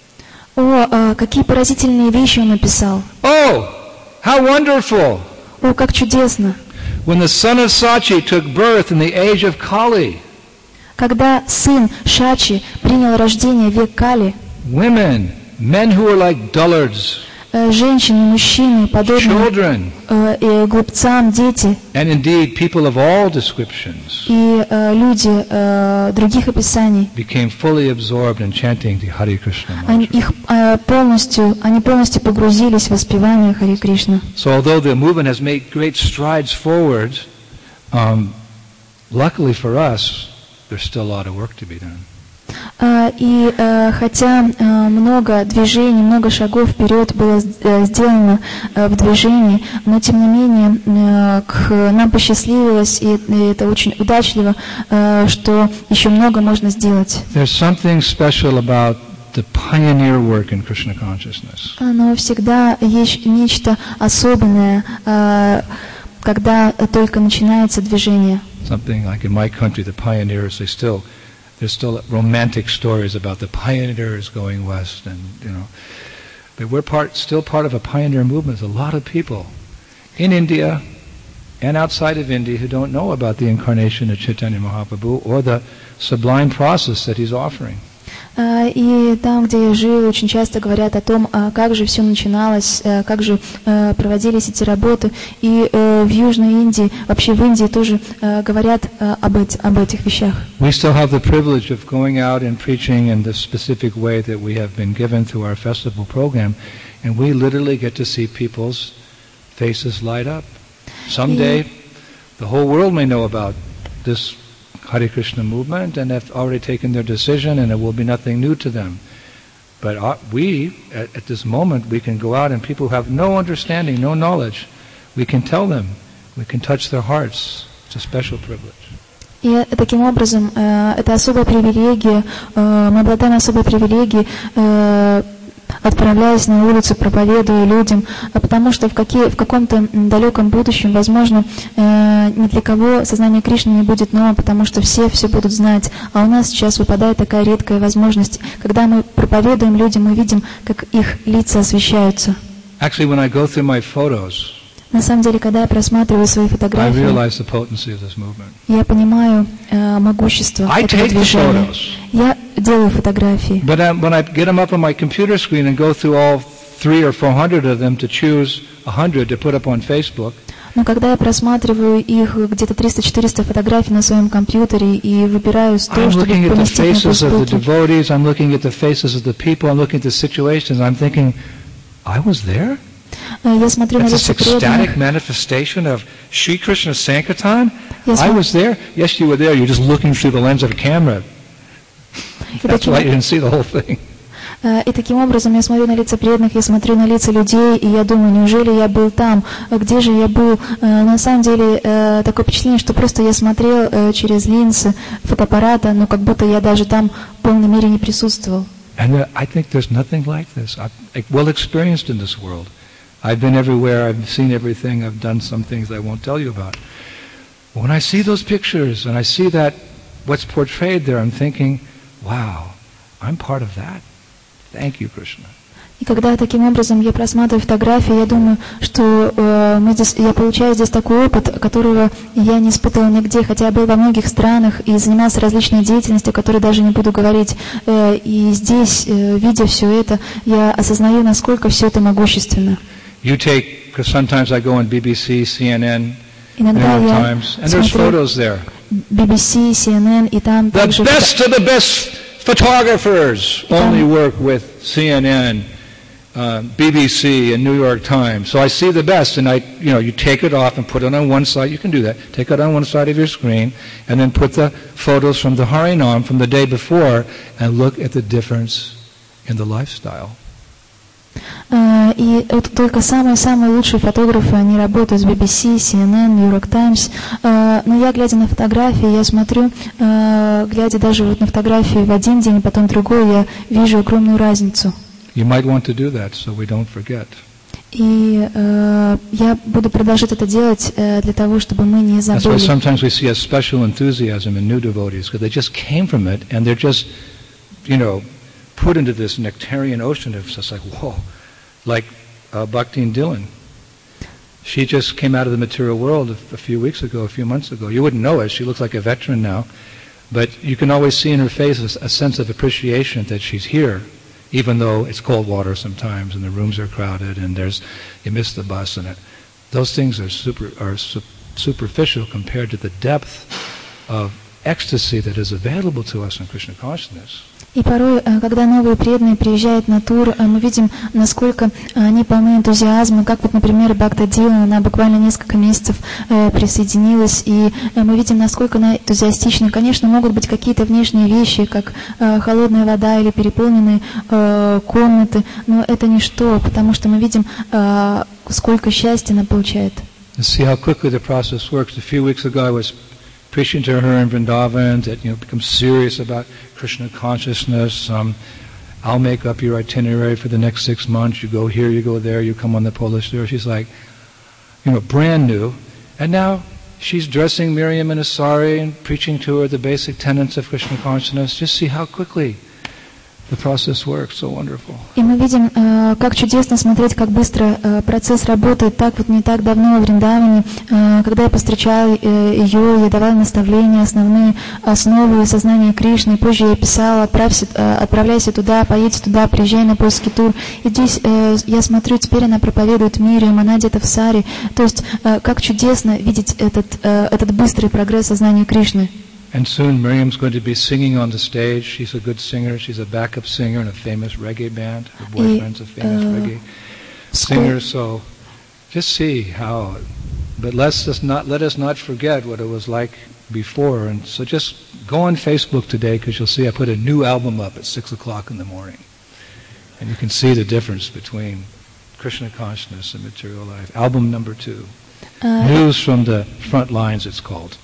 Speaker 2: О, какие поразительные вещи он написал.
Speaker 1: Oh, how wonderful.
Speaker 2: О, как чудесно.
Speaker 1: When the son of Sachi took birth in the age of Kali,
Speaker 2: когда сын Шачи принял рождение в век Кали,
Speaker 1: women, men who were like dullards,
Speaker 2: женщины, мужчины, подобные глупцам, дети,
Speaker 1: and indeed people of all descriptions,
Speaker 2: и люди других описаний,
Speaker 1: became fully absorbed in chanting the Hare Krishna mantra.
Speaker 2: Они полностью погрузились в воспевание Харе Кришна.
Speaker 1: So although the movement has made great strides forward, luckily for us, there's still a lot of work to be done.
Speaker 2: И хотя много движений, много шагов вперед было сделано в движении, но тем не менее нам посчастливилось, и это очень удачливо, что еще много можно сделать.
Speaker 1: There's something special about the pioneer work in Krishna consciousness.
Speaker 2: Но всегда есть нечто особенное, когда только начинается движение.
Speaker 1: Something like in my country, the pioneers, there's still romantic stories about the pioneers going west, and but we're still part of a pioneer movement. There's a lot of people in India and outside of India who don't know about the incarnation of Chaitanya Mahaprabhu or the sublime process that he's offering.
Speaker 2: И там, где я жил, очень часто говорят о том, как же все начиналось, как же проводились эти работы. И в Южной Индии, вообще в Индии тоже говорят об этих вещах.
Speaker 1: We still have the privilege of going out and preaching in the specific way that we have been given through our festival program, and we literally get to see people's faces light up. Someday, the whole world may know about this Hare Krishna movement and have already taken their decision, and it will be nothing new to them. But we, at this moment, we can go out, and people who have no understanding, no knowledge, we can tell them, we can touch their hearts. It's a special privilege.
Speaker 2: И таким образом, это особая привилегия, мы обладаем особой привилегией, отправляясь на улицу, проповедуя людям, потому что в каком-то далеком будущем, возможно, ни для кого сознание Кришны не будет новым, потому что все будут знать. А у нас сейчас выпадает такая редкая возможность, когда мы проповедуем людям, мы видим, как их лица освещаются.
Speaker 1: Actually, when I go through my photos,
Speaker 2: на самом деле, когда я просматриваю свои фотографии, я понимаю могущество этого движения. Я делаю фотографии.
Speaker 1: But when I get them up on my computer screen and go through all 300 or 400 of them to choose 100 to put up on Facebook,
Speaker 2: но когда я просматриваю их, где-то 300-400 фотографий на своем компьютере и выбираю 100, чтобы поместить на Фейсбуке,
Speaker 1: I'm looking at the faces of the people, I'm looking at the situations, I'm thinking, I was there?
Speaker 2: Я смотрю на лица преданных.
Speaker 1: Ecstatic manifestation of Sri Krishna Sankirtan. I was there. Yes, you were there. You're just looking through the lens of a camera. That's why you didn't see the whole thing.
Speaker 2: И таким образом я смотрю на лица преданных, я смотрю на лица людей, и я думаю, неужели я был там? Где же я был? На самом деле такое впечатление, что просто я смотрел через линзы фотоаппарата, но как будто я даже там в полной мере не присутствовал.
Speaker 1: And I think there's nothing like this. I'm well experienced in this world. I've been everywhere, I've seen everything, I've done some things I won't tell you about. When I see those pictures and I see that what's portrayed there, I'm thinking, wow, I'm part of that. Thank you, Krishna.
Speaker 2: И когда таким образом я просматриваю фотографии, я думаю, что я получаю здесь такой опыт, которого я не испытывала нигде, хотя я был во многих странах и занимался различной деятельностью, о которой даже не буду говорить. И здесь, видя все это, я осознаю, насколько все это могущественно.
Speaker 1: Because sometimes I go on BBC, CNN, New
Speaker 2: Иногда
Speaker 1: York
Speaker 2: я
Speaker 1: Times, and there's photos there.
Speaker 2: BBC, CNN, и там
Speaker 1: The
Speaker 2: также...
Speaker 1: best of the best photographers only work with CNN, BBC, and New York Times. So I see the best, and you take it off and put it on one side. You can do that. Take it on one side of your screen, and then put the photos from the Harinam from the day before, and look at the difference in the lifestyle.
Speaker 2: И вот только самые-самые лучшие фотографы, они работают с BBC, CNN, New York Times. Но я, глядя на фотографии, я смотрю, глядя даже вот на фотографии в один день, потом другой, я вижу огромную разницу.
Speaker 1: You might want to do that, so we don't forget.
Speaker 2: И я буду продолжать это делать для того, чтобы мы не забыли.
Speaker 1: That's why sometimes we see a special enthusiasm in new devotees, because they just came from it, and they're just, put into this nectarian ocean of just like, whoa, like Bhakti Dillon. She just came out of the material world a few months ago. You wouldn't know it. She looks like a veteran now. But you can always see in her face a sense of appreciation that she's here, even though it's cold water sometimes and the rooms are crowded and you miss the bus and those things are superficial compared to the depth of ecstasy that is available to us in Krishna consciousness.
Speaker 2: И порой, когда новые преданные приезжают на тур, мы видим, насколько они полны энтузиазма, как вот, например, Бхакти Дилан, она буквально несколько месяцев присоединилась, и мы видим, насколько она энтузиастична. Конечно, могут быть какие-то внешние вещи, как холодная вода или переполненные комнаты, но это ничто, потому что мы видим, сколько счастья она получает.
Speaker 1: See how quickly the process works. A few weeks ago I was preaching to her in Vrindavan that become serious about Krishna consciousness. I'll make up your itinerary for the next 6 months. You go here, you go there, you come on the Polish tour. She's like, brand new. And now she's dressing Miriam in a sari and preaching to her the basic tenets of Krishna consciousness. Just see how quickly the process works. So wonderful.
Speaker 2: И мы видим, как чудесно смотреть, как быстро процесс работает. Так вот не так давно в Вриндаване, когда я повстречала ее, я давала наставления, основные основы сознания Кришны. Позже я писала: отправляйся туда, поедь туда, приезжай на польский тур. И здесь я смотрю, теперь она проповедует Мириам, она где-то в саре. То есть как чудесно видеть этот быстрый прогресс сознания Кришны.
Speaker 1: And soon Miriam's going to be singing on the stage. She's a good singer. She's a backup singer in a famous reggae band. Her boyfriend's a famous reggae singer. So just see how. But let us not forget what it was like before. And so just go on Facebook today, because you'll see I put a new album up at 6 o'clock in the morning. And you can see the difference between Krishna consciousness and material life. Album number 2. News from the Front Lines, it's called.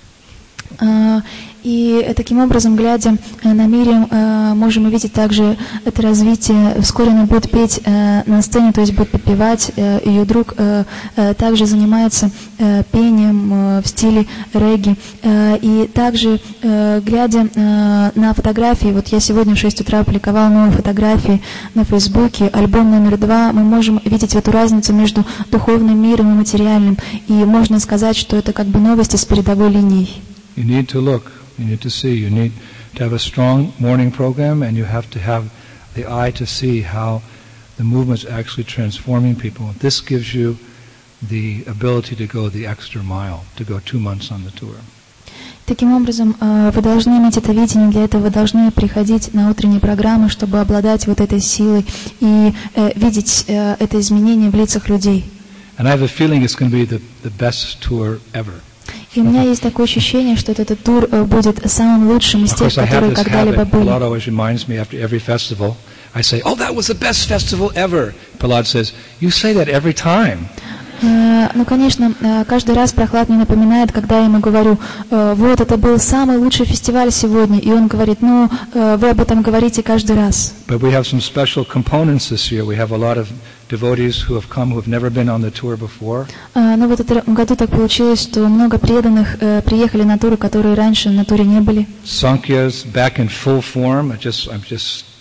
Speaker 2: И таким образом, глядя на Мириам, можем увидеть также это развитие. Вскоре она будет петь на сцене, то есть будет подпевать. Ее друг также занимается пением в стиле регги. И также, глядя на фотографии, вот я сегодня в 6 утра опубликовала новые фотографии на Фейсбуке, альбом номер 2, мы можем видеть эту разницу между духовным миром и материальным. И можно сказать, что это как бы новости с передовой линии.
Speaker 1: You need to look, you need to see, you need to have a strong morning program, and you have to have the eye to see how the movement's actually transforming people. This gives you the ability to go the extra mile, to go 2 months on the tour.
Speaker 2: Таким образом, вы должны иметь это видение, для этого вы должны приходить на утренние программы, чтобы обладать вот этой силой и видеть это изменение в лицах людей.
Speaker 1: And I have a feeling it's going to be the best tour ever.
Speaker 2: И у меня есть такое ощущение, что этот тур будет самым лучшим из тех, которые когда-либо были.
Speaker 1: Prahlad always reminds me after every festival. I say, "Oh, that was the best festival ever." Prahlad says, "You say that every time."
Speaker 2: Ну, конечно, каждый раз Прохлад мне напоминает, когда я ему говорю: вот, это был самый лучший фестиваль сегодня. И он говорит: ну, вы об этом говорите каждый раз.
Speaker 1: But we have some special components this year. We have a lot of devotees who have come who have never been on the tour before.
Speaker 2: Но в этом году так получилось, что много преданных приехали на туры, которые раньше на туре не были.
Speaker 1: Sankya's back in full form. I'm just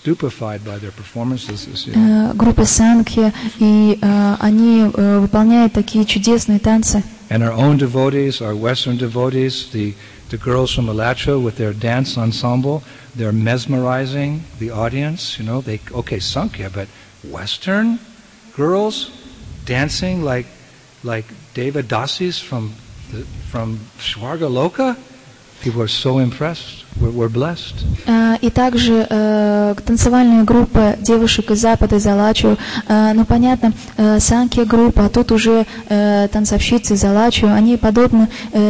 Speaker 1: stupefied by their performances this year.
Speaker 2: Группа Санкхья, и они выполняют такие чудесные танцы.
Speaker 1: And our own devotees, our Western devotees, the girls from Alachua with their dance ensemble, they're mesmerizing the audience. You know, okay, Sankhya, but Western girls dancing like Deva Dasis from Swarga Loka. People are so impressed. We're blessed.
Speaker 2: И также танцевальная группа девушек из Запада, из Алачу. Ну, понятно, Санкхья группа, а тут уже танцовщицы из Алачу. Они подобны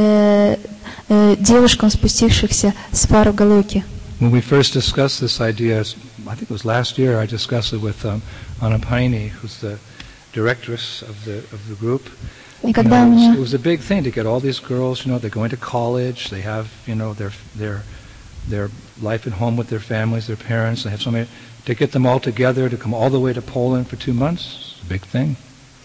Speaker 2: девушкам, спустившихся с Сварга Локи.
Speaker 1: When we first discussed this idea, I think it was last year, I discussed it with Anna Paini, who's the directress of the group.
Speaker 2: И когда
Speaker 1: it was a big thing to get all these girls, they're going to college, they have, their life at home with their families, their parents, they have so many, to get them all together, to come all the way to Poland for 2 months, it's a big thing.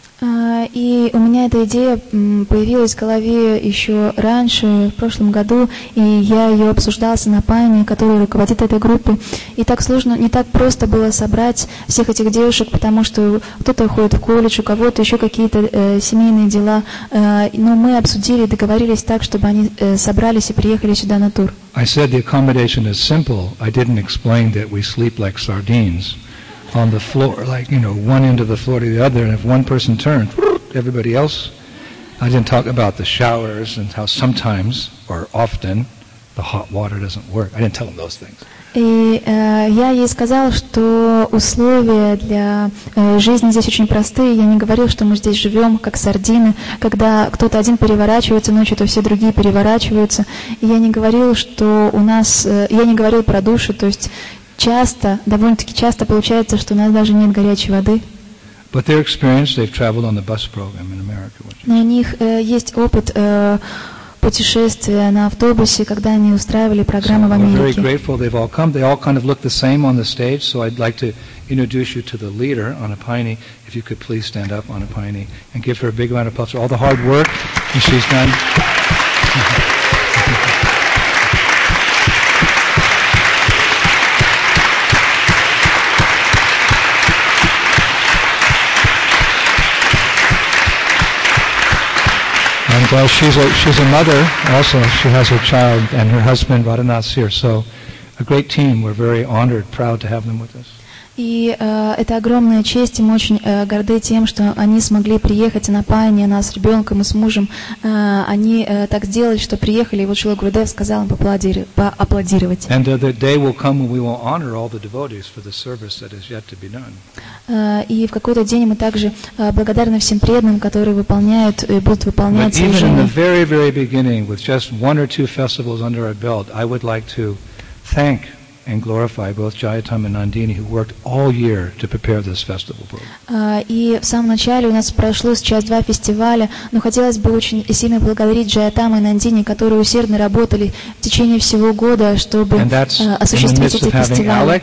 Speaker 2: И у меня эта идея появилась в голове еще раньше, в прошлом году, и я ее обсуждала с Анной Пайни, которая руководит этой группой. И так сложно, не так просто было собрать всех этих девушек, потому что кто-то ходит в колледж, у кого-то еще какие-то семейные дела. Но мы обсудили, договорились так, чтобы они собрались и приехали сюда на тур.
Speaker 1: I said the accommodation is simple. I didn't explain that we sleep like sardines on the floor, like, one end of the floor to the other, and if one person turns, everybody else. I didn't talk about the showers and how sometimes, or often, the hot water doesn't work. I didn't tell them those things.
Speaker 2: И я ей сказала, что условия для жизни здесь очень простые. Я не говорил, что мы здесь живем как сардины, когда кто-то один переворачивается ночью, то все другие переворачиваются. И я не говорил, что у нас, я не говорил про души, то есть часто, довольно-таки часто получается, что у нас даже нет горячей воды.
Speaker 1: But their experience, they've traveled on the bus program in America.
Speaker 2: Но у них есть опыт путешествия на автобусе, когда они устраивали программы в Америке.
Speaker 1: We're very grateful they've all come. They all kind of look the same on the stage, so I'd like to introduce you to the leader, Anna Paini. If you could please stand up, Anna Paini, and give her a big round of applause for all the hard work that she's done. And she's a mother also. She has her child and her husband Radhanath's here. So a great team. We're very honored, proud to have them with us.
Speaker 2: И это огромная честь, и мы очень горды тем, что они смогли приехать на Пайни, она с ребенком и с мужем. Они так сделали, что приехали, и вот Шрила Гурудев сказал им поаплодировать. И в какой-то день мы также благодарны всем преданным, которые выполняют и будут выполнять служение.
Speaker 1: And glorify both Jayatam and Nandini, who worked all year to prepare this festival program.
Speaker 2: И в самом начале у нас прошло сейчас 2 фестиваля, но хотелось бы очень сильно благодарить Джаятам и Нандини, которые усердно работали в течение всего года, чтобы осуществить эти фестивали.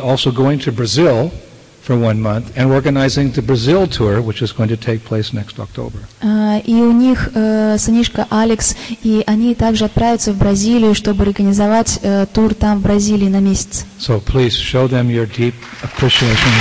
Speaker 1: For 1 month, and organizing the Brazil tour, which is going to take place next October.
Speaker 2: И у них сынишка Алекс, и они также отправятся в Бразилию, чтобы организовать тур там в Бразилии на месяц.
Speaker 1: So please show them your deep appreciation.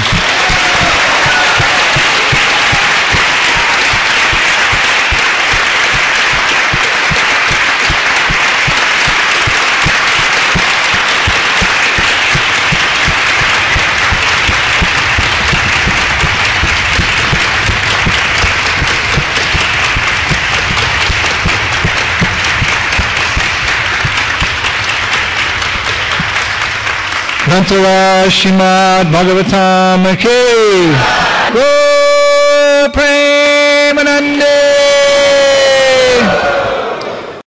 Speaker 1: Grantara Srimad Bhagavatam Ki